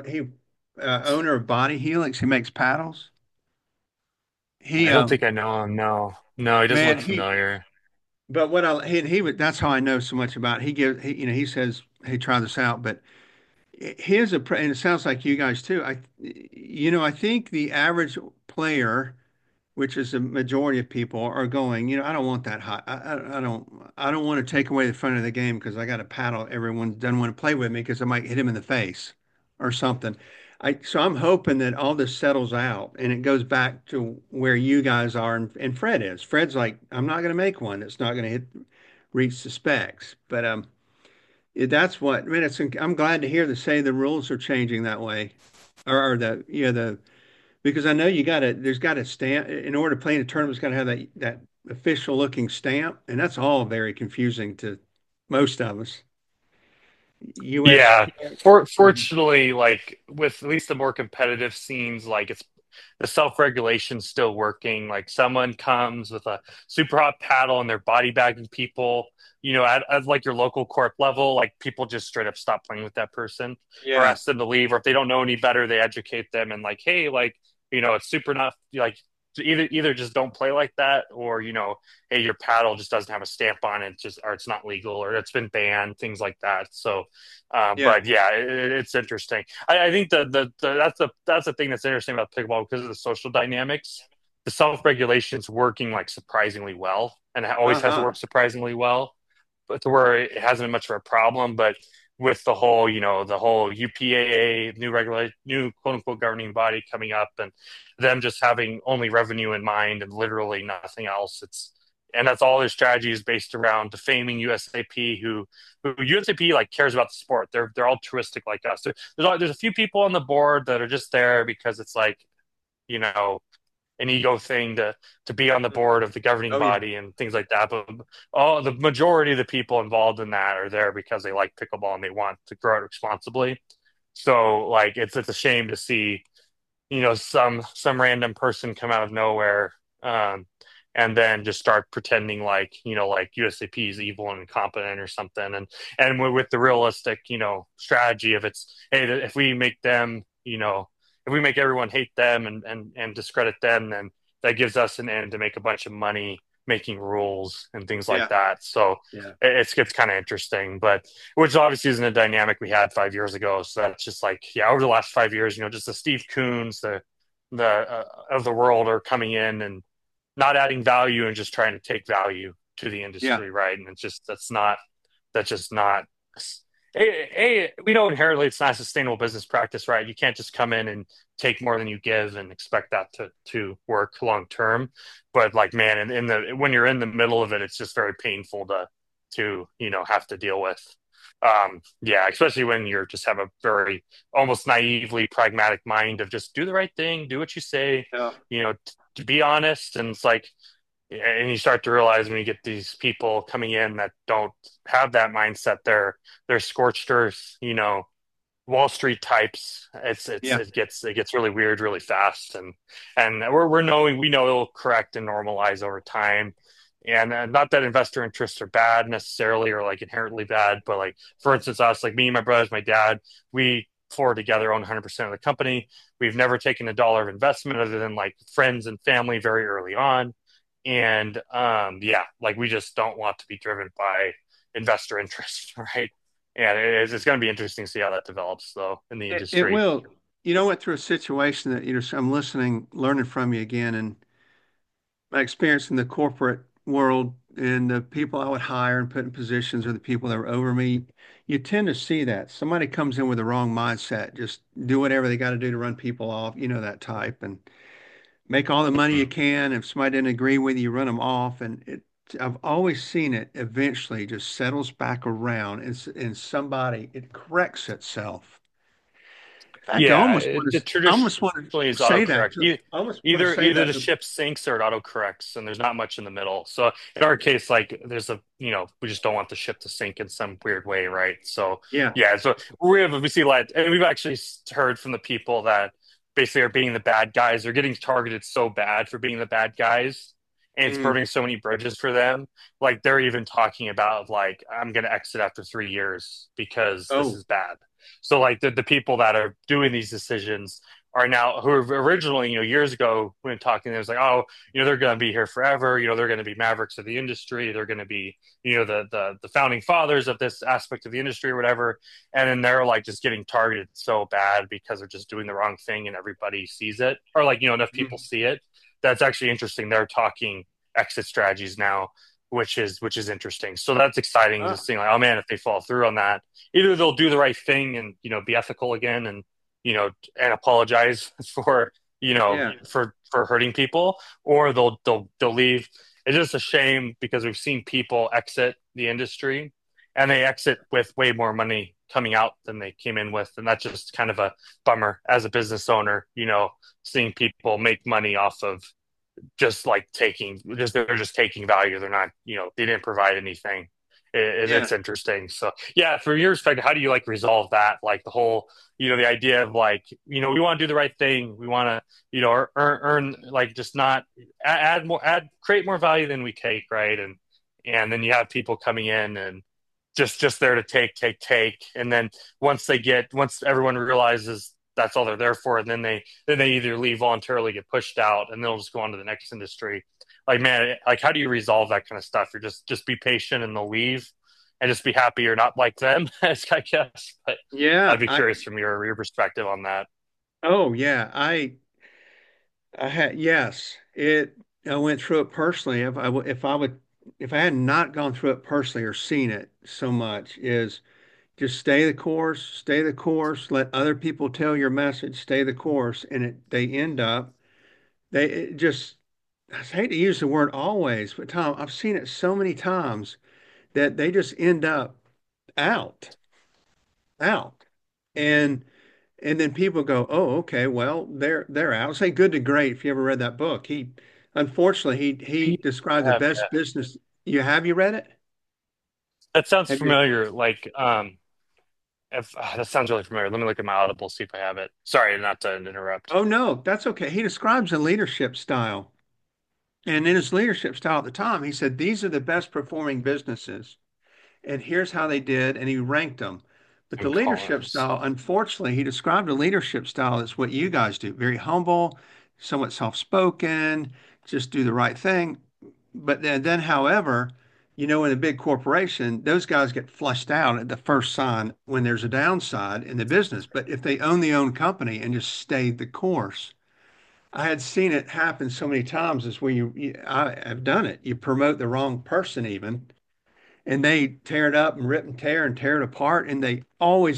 owner of Body Helix. He makes paddles.
I
He
don't think I know him. No, no, he doesn't
man,
look
he
familiar.
but what I he would that's how I know so much about it. He says, hey, try this out. But and it sounds like you guys too. I think the average player, which is the majority of people, are going, I don't want that hot. I don't want to take away the fun of the game because I got to paddle. Everyone doesn't want to play with me because I might hit him in the face or something. So I'm hoping that all this settles out and it goes back to where you guys are and Fred is. Fred's like, I'm not going to make one that's not going to reach the specs. But that's what, I mean, I'm glad to hear the rules are changing that way, or because I know there's got to stamp in order to play in a tournament. It's got to have that official looking stamp, and that's all very confusing to most of us. US.
Yeah, fortunately, like with at least the more competitive scenes, like it's the self-regulation still working. Like someone comes with a super hot paddle and they're body bagging people, at like your local corp level, like people just straight up stop playing with that person or
Yeah.
ask them to leave, or if they don't know any better, they educate them and like, hey, like, it's super not like either just don't play like that, or hey, your paddle just doesn't have a stamp on it, just or it's not legal or it's been banned, things like that. So
Yeah.
but yeah, it's interesting. I think that's the thing that's interesting about pickleball because of the social dynamics. The self regulation's working like surprisingly well, and it always has
Uh-huh.
worked surprisingly well, but to where it hasn't been much of a problem. But with the whole UPAA new quote unquote governing body coming up, and them just having only revenue in mind and literally nothing else, and that's all their strategy is based around defaming USAP, who USAP like cares about the sport. They're altruistic like us. There's a few people on the board that are just there because it's like you know an ego thing to be on the board of the governing
Oh yeah.
body and things like that. But all the majority of the people involved in that are there because they like pickleball and they want to grow it responsibly. So like it's a shame to see some random person come out of nowhere, and then just start pretending like like USAP is evil and incompetent or something, and with the realistic strategy of it's hey, if we make them if we make everyone hate them and discredit them, then that gives us an end to make a bunch of money making rules and things like
Yeah.
that. So
Yeah.
it's kind of interesting, but which obviously isn't a dynamic we had 5 years ago. So that's just like, yeah, over the last 5 years, just the Steve Coons, the of the world are coming in and not adding value and just trying to take value to the
Yeah.
industry, right? And it's just that's just not. We know inherently it's not a sustainable business practice, right? You can't just come in and take more than you give and expect that to work long term. But like, man, in the when you're in the middle of it, it's just very painful to have to deal with. Yeah, especially when you're just have a very almost naively pragmatic mind of just do the right thing, do what you say,
Yeah.
to be honest. And it's like, and you start to realize when you get these people coming in that don't have that mindset, they're scorched earth, Wall Street types.
Yeah.
It gets really weird really fast, and we know it'll correct and normalize over time. And not that investor interests are bad necessarily or like inherently bad, but like for instance, us, like me, my brothers, my dad, we four together own 100% of the company. We've never taken a dollar of investment other than like friends and family very early on, And yeah, like we just don't want to be driven by investor interest, right? And it's going to be interesting to see how that develops, though, in the
It
industry.
will. You know, went through a situation that, so I'm listening, learning from you again, and my experience in the corporate world and the people I would hire and put in positions are the people that were over me. You tend to see that somebody comes in with the wrong mindset, just do whatever they got to do to run people off, that type, and make all the money you
Mhm.
can. If somebody didn't agree with you, you run them off. I've always seen it eventually just settles back around and somebody, it corrects itself. In fact,
Yeah, it
I almost want
traditionally
to
is
say that
autocorrect.
to, I almost want to say
Either
that
the
to,
ship sinks or it autocorrects, and there's not much in the middle. So in our case, like there's a we just don't want the ship to sink in some weird way, right? So
yeah.
yeah, so we see like, and we've actually heard from the people that basically are being the bad guys. They're getting targeted so bad for being the bad guys, and it's
Mm.
burning so many bridges for them. Like they're even talking about like I'm gonna exit after 3 years because this
Oh,
is bad. So like the people that are doing these decisions are now who originally, years ago when talking, it was like, oh, they're going to be here forever. They're going to be mavericks of the industry. They're going to be, the founding fathers of this aspect of the industry or whatever. And then they're like just getting targeted so bad because they're just doing the wrong thing and everybody sees it, or like, enough people
mm.
see it. That's actually interesting. They're talking exit strategies now, which is interesting. So that's exciting to
Ah,
see like, oh man, if they fall through on that, either they'll do the right thing and be ethical again and and apologize for
yeah,
for hurting people, or they'll leave. It's just a shame because we've seen people exit the industry and they exit with way more money coming out than they came in with, and that's just kind of a bummer as a business owner, seeing people make money off of just like they're just taking value. They're not, they didn't provide anything.
yeah.
It's interesting. So yeah, from your perspective, how do you like resolve that? Like the whole, the idea of like, we want to do the right thing. We want to, earn like just not create more value than we take, right? And then you have people coming in and just there to take, and then once everyone realizes that's all they're there for, and then they either leave voluntarily, get pushed out, and they'll just go on to the next industry. Like man, like how do you resolve that kind of stuff? You're just be patient and they'll leave, and just be happy you're not like them, I guess. But
Yeah,
I'd be curious from your perspective on that.
oh yeah, I had, yes, I went through it personally. If I had not gone through it personally or seen it so much, is just stay the course, let other people tell your message, stay the course, and they end up, it just, I hate to use the word always, but Tom, I've seen it so many times that they just end up out, out. And then people go, "Oh, okay, well, they're out." Say Good to Great, if you ever read that book. Unfortunately, he described the
Yeah,
best business. You read it?
that sounds
Have you?
familiar. Like if that sounds really familiar. Let me look at my Audible, see if I have it. Sorry, not to interrupt.
Oh no, that's okay. He describes a leadership style. And in his leadership style at the time, he said, "These are the best performing businesses, and here's how they did," and he ranked them. But the
Jim
leadership
Collins.
style, unfortunately, he described a leadership style that's what you guys do, very humble, somewhat soft-spoken, just do the right thing. But then, however, in a big corporation, those guys get flushed out at the first sign when there's a downside in the business. But if they own the own company and just stayed the course, I had seen it happen so many times is where I have done it. You promote the wrong person even, and they tear it up and rip and tear it apart, and they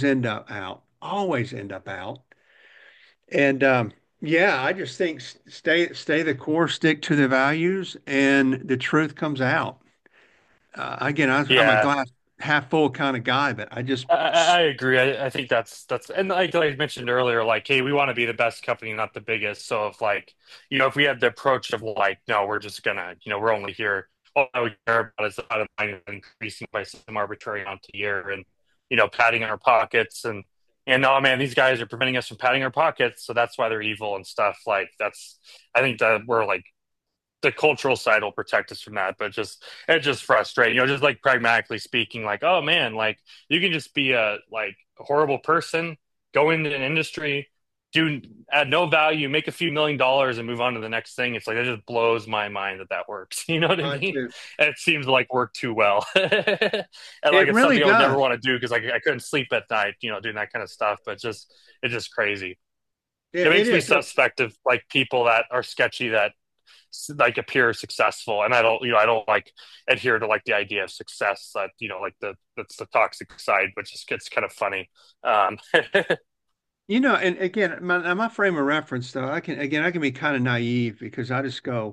always end up out. And yeah, I just think stay the course, stick to the values, and the truth comes out. Again, I'm a
Yeah,
glass half full kind of guy, but I just
I agree. I think that's and like I mentioned earlier, like, hey, we want to be the best company, not the biggest. So if like, if we have the approach of like, no, we're just gonna, we're only here. All we care about is the bottom line increasing by some arbitrary amount a year, and padding our pockets, and oh man, these guys are preventing us from padding our pockets, so that's why they're evil and stuff. Like that's, I think that we're like the cultural side will protect us from that, but it's just frustrating, just like pragmatically speaking, like, oh man, like you can just be a like a horrible person, go into an industry, do add no value, make a few $1 million and move on to the next thing. It's like it just blows my mind that that works. You know what I
I
mean?
do.
And it seems to like work too well. And like
It
it's
really
something I would never
does.
want to do because I couldn't sleep at night, doing that kind of stuff. But just it's just crazy.
Yeah,
It
it
makes me
is.
suspect of like people that are sketchy that like appear successful, and I don't like adhere to like the idea of success that like that's the toxic side, which just gets kind of funny. Um,
And again, my frame of reference, though, I can be kind of naive because I just go,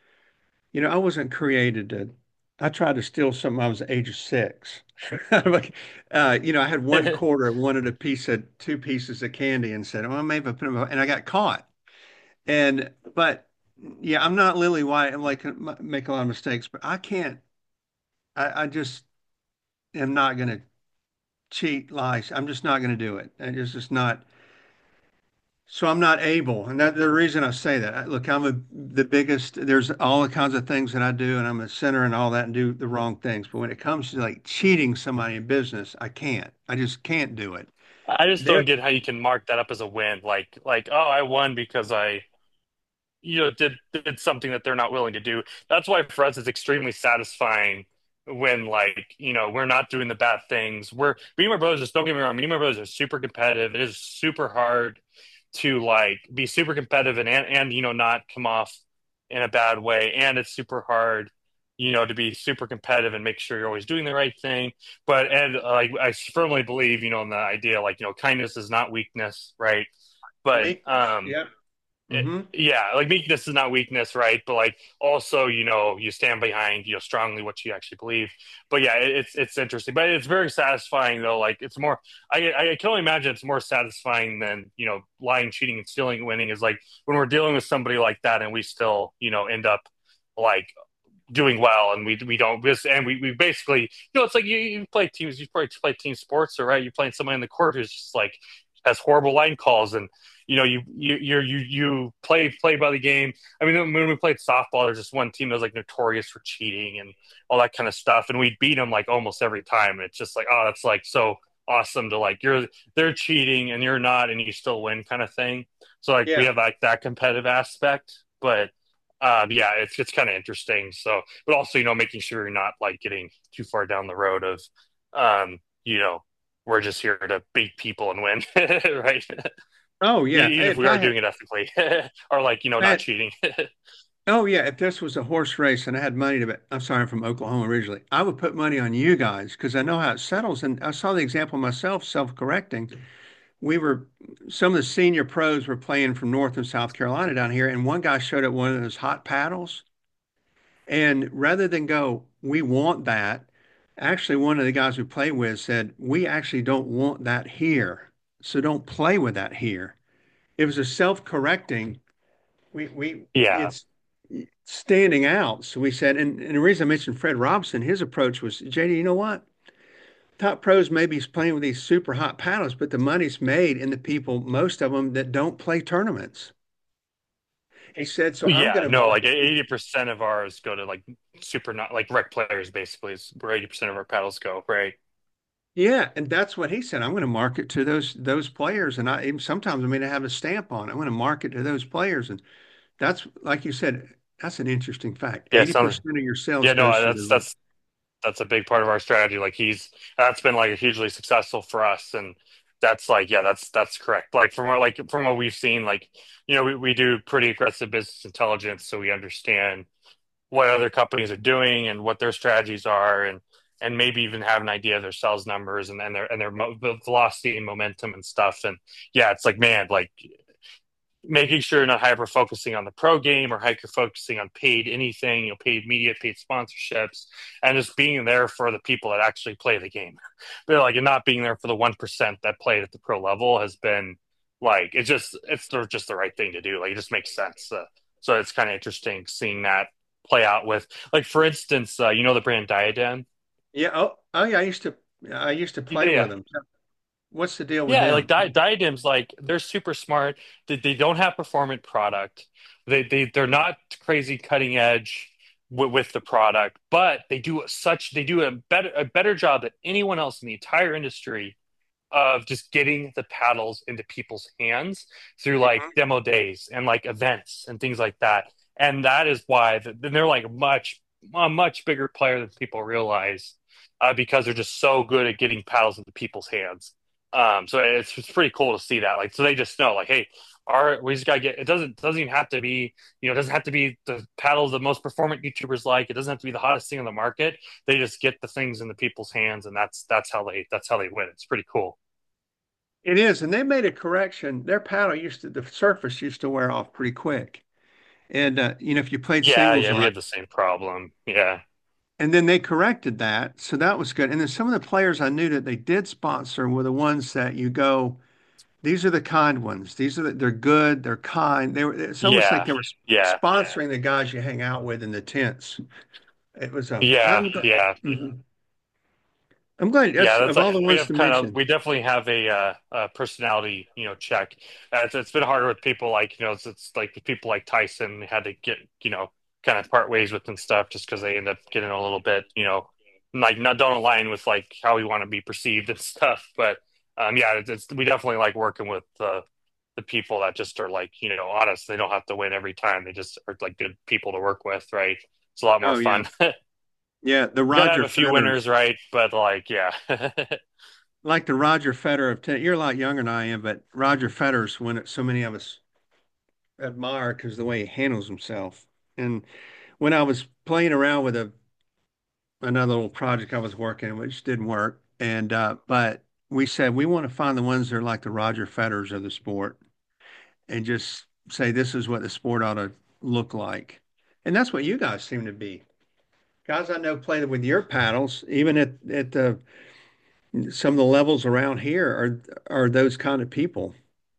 I wasn't created to. I tried to steal something. I was the age of 6. Like, I had one quarter, wanted two pieces of candy, and said, "Well, maybe I put them," and I got caught. But yeah, I'm not Lily White. I'm like make a lot of mistakes, but I can't. I just am not going to cheat, lie. I'm just not going to do it. It's just not. So I'm not able, and that the reason I say that. Look, the biggest. There's all the kinds of things that I do, and I'm a sinner and all that, and do the wrong things. But when it comes to like cheating somebody in business, I can't. I just can't do it.
I just
There,
don't get how you can mark that up as a win. Like oh, I won because I did something that they're not willing to do. That's why for us it's extremely satisfying when like we're not doing the bad things. We're me and my brothers. Just don't get me wrong. Me and my brothers are super competitive. It is super hard to like be super competitive and not come off in a bad way. And it's super hard to be super competitive and make sure you're always doing the right thing. But and like I firmly believe in the idea like kindness is not weakness, right? But
me, yeah. Hmm.
yeah, like weakness is not weakness, right? But like also, you stand behind, strongly what you actually believe. But yeah, it's interesting, but it's very satisfying though. Like it's more, I can only imagine it's more satisfying than lying, cheating, and stealing, winning is like when we're dealing with somebody like that, and we still end up like doing well, and we don't and we basically it's like you play teams, you probably play team sports, or right, you're playing somebody in the court who's just like has horrible line calls, and you play by the game. I mean, when we played softball, there's just one team that was like notorious for cheating and all that kind of stuff, and we beat them like almost every time. And it's just like, oh, that's like so awesome to like they're cheating and you're not, and you still win kind of thing. So like we
Yeah.
have like that competitive aspect, but yeah, it's kind of interesting. So, but also making sure you're not like getting too far down the road of um, you know, we're just here to beat people and win, right?
Oh yeah.
Even if
If
we are
I
doing it ethically, or like not
had,
cheating.
oh yeah, if this was a horse race and I had money to bet, I'm sorry, I'm from Oklahoma originally. I would put money on you guys because I know how it settles. And I saw the example myself, self-correcting. We were Some of the senior pros were playing from North and South Carolina down here, and one guy showed up one of those hot paddles. And rather than go, we want that, actually one of the guys we played with said, we actually don't want that here. So don't play with that here. It was a self-correcting. We
Yeah,
it's standing out. So we said, and the reason I mentioned Fred Robson, his approach was, JD, you know what? Top pros maybe he's playing with these super hot paddles, but the money's made in the people, most of them that don't play tournaments. He said, so I'm
yeah,
going to
no, like
market.
80% of ours go to like super not like rec players. Basically, is where 80% of our paddles go, right?
Yeah, and that's what he said. I'm going to market to those players, and I even sometimes I'm going to have a stamp on it. I'm going to market to those players, and that's like you said, that's an interesting fact.
Yeah, sounds.
80% of your sales
Yeah, no,
goes to
that's
the.
that's a big part of our strategy. Like that's been like hugely successful for us, and that's like yeah, that's correct. Like from what we've seen, like we do pretty aggressive business intelligence, so we understand what other companies are doing and what their strategies are, and maybe even have an idea of their sales numbers and their velocity and momentum and stuff. And yeah, it's like man, like making sure you're not hyper focusing on the pro game or hyper focusing on paid anything, paid media, paid sponsorships, and just being there for the people that actually play the game. But like, and not being there for the 1% that played at the pro level has been like, just the right thing to do. Like, it just makes sense. So it's kind of interesting seeing that play out with, like, for instance, the brand Diadem.
Yeah. Oh yeah. I used to play with
Yeah,
them. What's the deal with
yeah, like
them?
Diadems, like they're super smart. They don't have performant product. They're not crazy cutting edge with the product, but they do a better job than anyone else in the entire industry of just getting the paddles into people's hands through like
Mhm.
demo days and like events and things like that. And that is why they're like a much bigger player than people realize, because they're just so good at getting paddles into people's hands. So it's pretty cool to see that. Like, so they just know, like, hey, our we just gotta get. It doesn't even have to be, it doesn't have to be the paddles the most performant YouTubers like. It doesn't have to be the hottest thing on the market. They just get the things in the people's hands, and that's how they win. It's pretty cool.
It is, and they made a correction. Their paddle the surface used to wear off pretty quick. And if you played
Yeah,
singles
yeah, we
on,
had the same problem. Yeah,
and then they corrected that, so that was good. And then some of the players I knew that they did sponsor were the ones that you go, these are the kind ones. They're good, they're kind. It's almost like
yeah,
they were
yeah,
sponsoring the guys you hang out with in the tents. It was
yeah, yeah.
I'm glad
Yeah,
that's
that's
of
like
all the
we
ones
have
to mention.
we definitely have a personality, check. It's been harder with people like, it's like with people like Tyson had to get, kind of part ways with and stuff just because they end up getting a little bit, like not don't align with like how we want to be perceived and stuff. But yeah, we definitely like working with the people that just are like, honest. They don't have to win every time. They just are like good people to work with, right? It's a lot more
Oh yeah,
fun.
yeah, the
You gotta have
Roger
a few
Federer,
winners, right? But like, yeah.
like the Roger Federer of tennis. You're a lot younger than I am, but Roger Federer's one that so many of us admire because the way he handles himself. And when I was playing around with another little project I was working, on, which didn't work, and but we said we want to find the ones that are like the Roger Federers of the sport, and just say this is what the sport ought to look like. And that's what you guys seem to be. Guys I know play with your paddles, even at the some of the levels around here are those kind of people.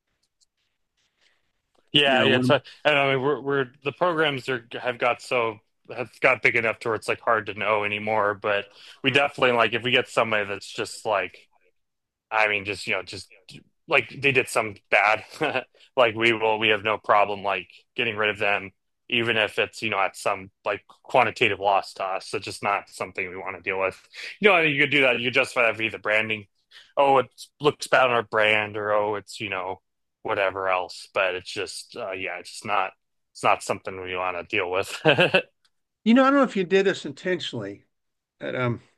You
Yeah,
know,
yeah.
when,
And I mean, we're the programs are have got big enough to where it's like hard to know anymore. But we definitely like if we get somebody that's just like, I mean, just like they did some bad, like we have no problem like getting rid of them, even if it's at some like quantitative loss to us. It's just not something we want to deal with. You could do that. You could justify that via the branding. Oh, it looks bad on our brand, or oh, it's whatever else. But it's just yeah, it's not something we want to deal with.
I don't know if you did this intentionally. But,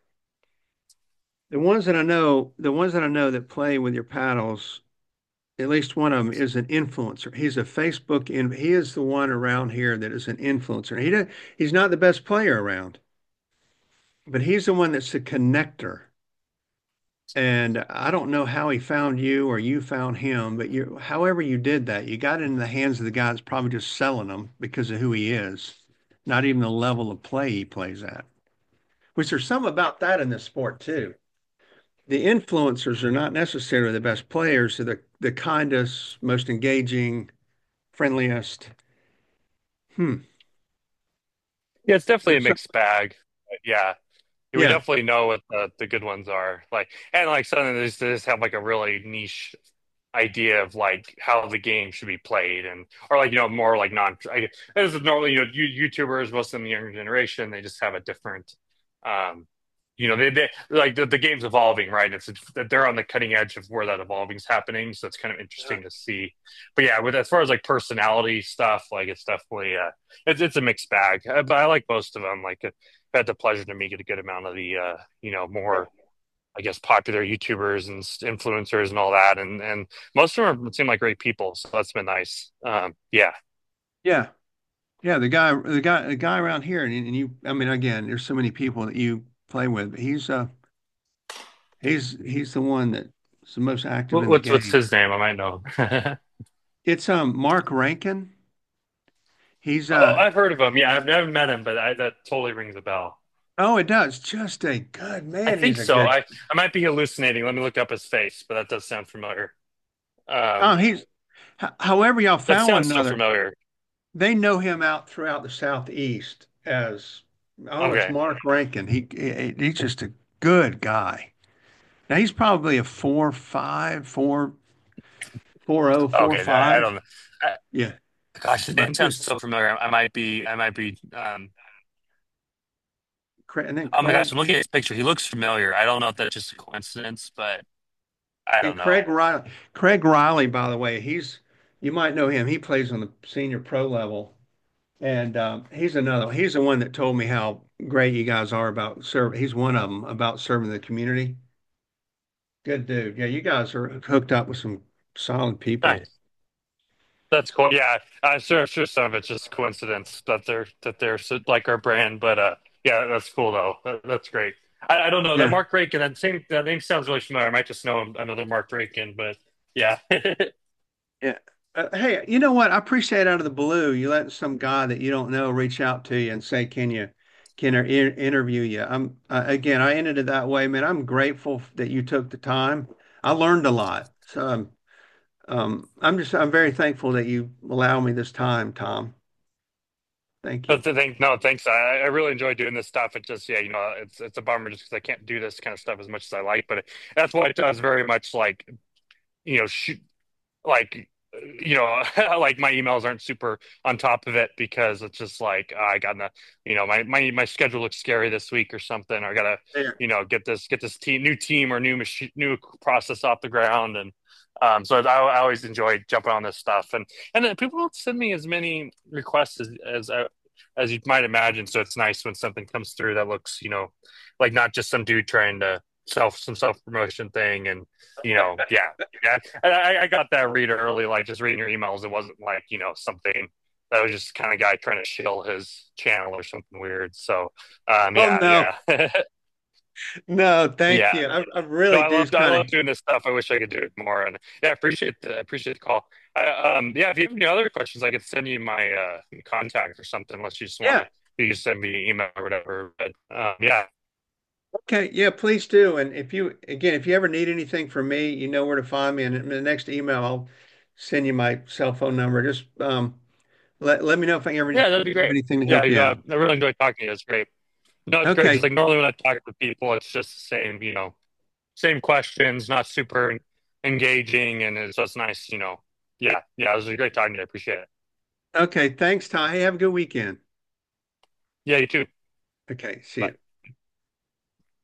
the ones that I know that play with your paddles, at least one of them is an influencer. He is the one around here that is an influencer. He's not the best player around, but he's the one that's the connector. And I don't know how he found you or you found him, but however you did that, you got it in the hands of the guy that's probably just selling them because of who he is, not even the level of play he plays at. Which there's some about that in this sport too. The influencers are not necessarily the best players. They're the kindest, most engaging, friendliest. Hmm.
Yeah, it's definitely a
There's some,
mixed bag. But yeah. Yeah, we
yeah.
definitely know what the good ones are. Like, and like some of these just have like a really niche idea of like how the game should be played, and or like more like non. This is normally YouTubers, most of them the younger generation, they just have a different, um, they like the game's evolving, right? It's that they're on the cutting edge of where that evolving is happening, so it's kind of interesting to see. But yeah, with as far as like personality stuff, like it's definitely it's a mixed bag. But I like most of them. Like had the pleasure to meet a good amount of the more I guess popular YouTubers and influencers and all that, and most of them seem like great people, so that's been nice. Yeah.
Yeah. Yeah. The guy around here, and you, I mean, again, there's so many people that you play with, but he's the one that's the most active in the
What's
game.
his name? I might know.
It's Mark Rankin. He's
Oh, I've heard of him. Yeah, I've never met him, but that totally rings a bell.
oh, it does. Just a good
I
man.
think
He's a
so.
good.
I might be hallucinating. Let me look up his face, but that does sound familiar.
Oh,
Um,
however y'all
that
found one
sounds so
another.
familiar.
They know him out throughout the Southeast as, oh, it's
Okay.
Mark Rankin. He's just a good guy. Now he's probably a 4.5, 4.0,
Okay. I
4.5.
don't know.
Yeah,
Gosh, the name
but
sounds
just
so familiar. I might be.
And then
Oh my gosh,
Craig.
I'm looking at his picture. He looks familiar. I don't know if that's just a coincidence, but I
And
don't know.
Craig Riley, by the way, you might know him. He plays on the senior pro level, and he's the one that told me how great you guys are about serving. He's one of them about serving the community. Good dude. Yeah, you guys are hooked up with some solid people.
Nice. That's cool. Yeah, sure some of it's just coincidence that they're so, like our brand, but yeah, that's cool though. That's great. I don't know that
Yeah.
Mark Rankin. That name sounds really familiar. I might just know another Mark Rankin, but yeah.
Yeah. Hey, you know what? I appreciate out of the blue you letting some guy that you don't know reach out to you and say, can I interview you? Again, I ended it that way, man. I'm grateful that you took the time. I learned a lot. So I'm very thankful that you allow me this time, Tom. Thank
But
you.
the thing, no, thanks. I really enjoy doing this stuff. It just, yeah, it's a bummer just because I can't do this kind of stuff as much as I like. But that's why it does very much like, shoot, like, like my emails aren't super on top of it because it's just like I got to, my schedule looks scary this week or something. Or I gotta,
There.
get this new team or new process off the ground, and so I always enjoy jumping on this stuff, and then people don't send me as many requests as you might imagine. So it's nice when something comes through that looks, like not just some dude trying to self promotion thing, and yeah, yeah. I got that read early, like just reading your emails. It wasn't like, something that was just kind of guy trying to shill his channel or something weird. So,
Oh
yeah,
no,
yeah,
no, thank
yeah.
you. I
No,
really do
I
kind of.
love doing this stuff. I wish I could do it more. And yeah, I appreciate the call. Yeah, if you have any other questions, I could send you my contact or something, unless you just want
Yeah.
to, you just send me an email or whatever. But yeah,
Okay, yeah, please do. And if you ever need anything from me, you know where to find me. And in the next email, I'll send you my cell phone number. Just let me know if I ever
yeah, that'd be
have
great.
anything to
Yeah,
help you out.
I really enjoyed talking to you. It's great. No, it's great because
Okay,
like normally when I talk to people, it's just the same, same questions, not super engaging, and so it's nice, Yeah, yeah, it was a great talking to you. I appreciate it.
okay. Thanks, Ty. Hey, have a good weekend.
Yeah, you too.
Okay, see
Bye.
you.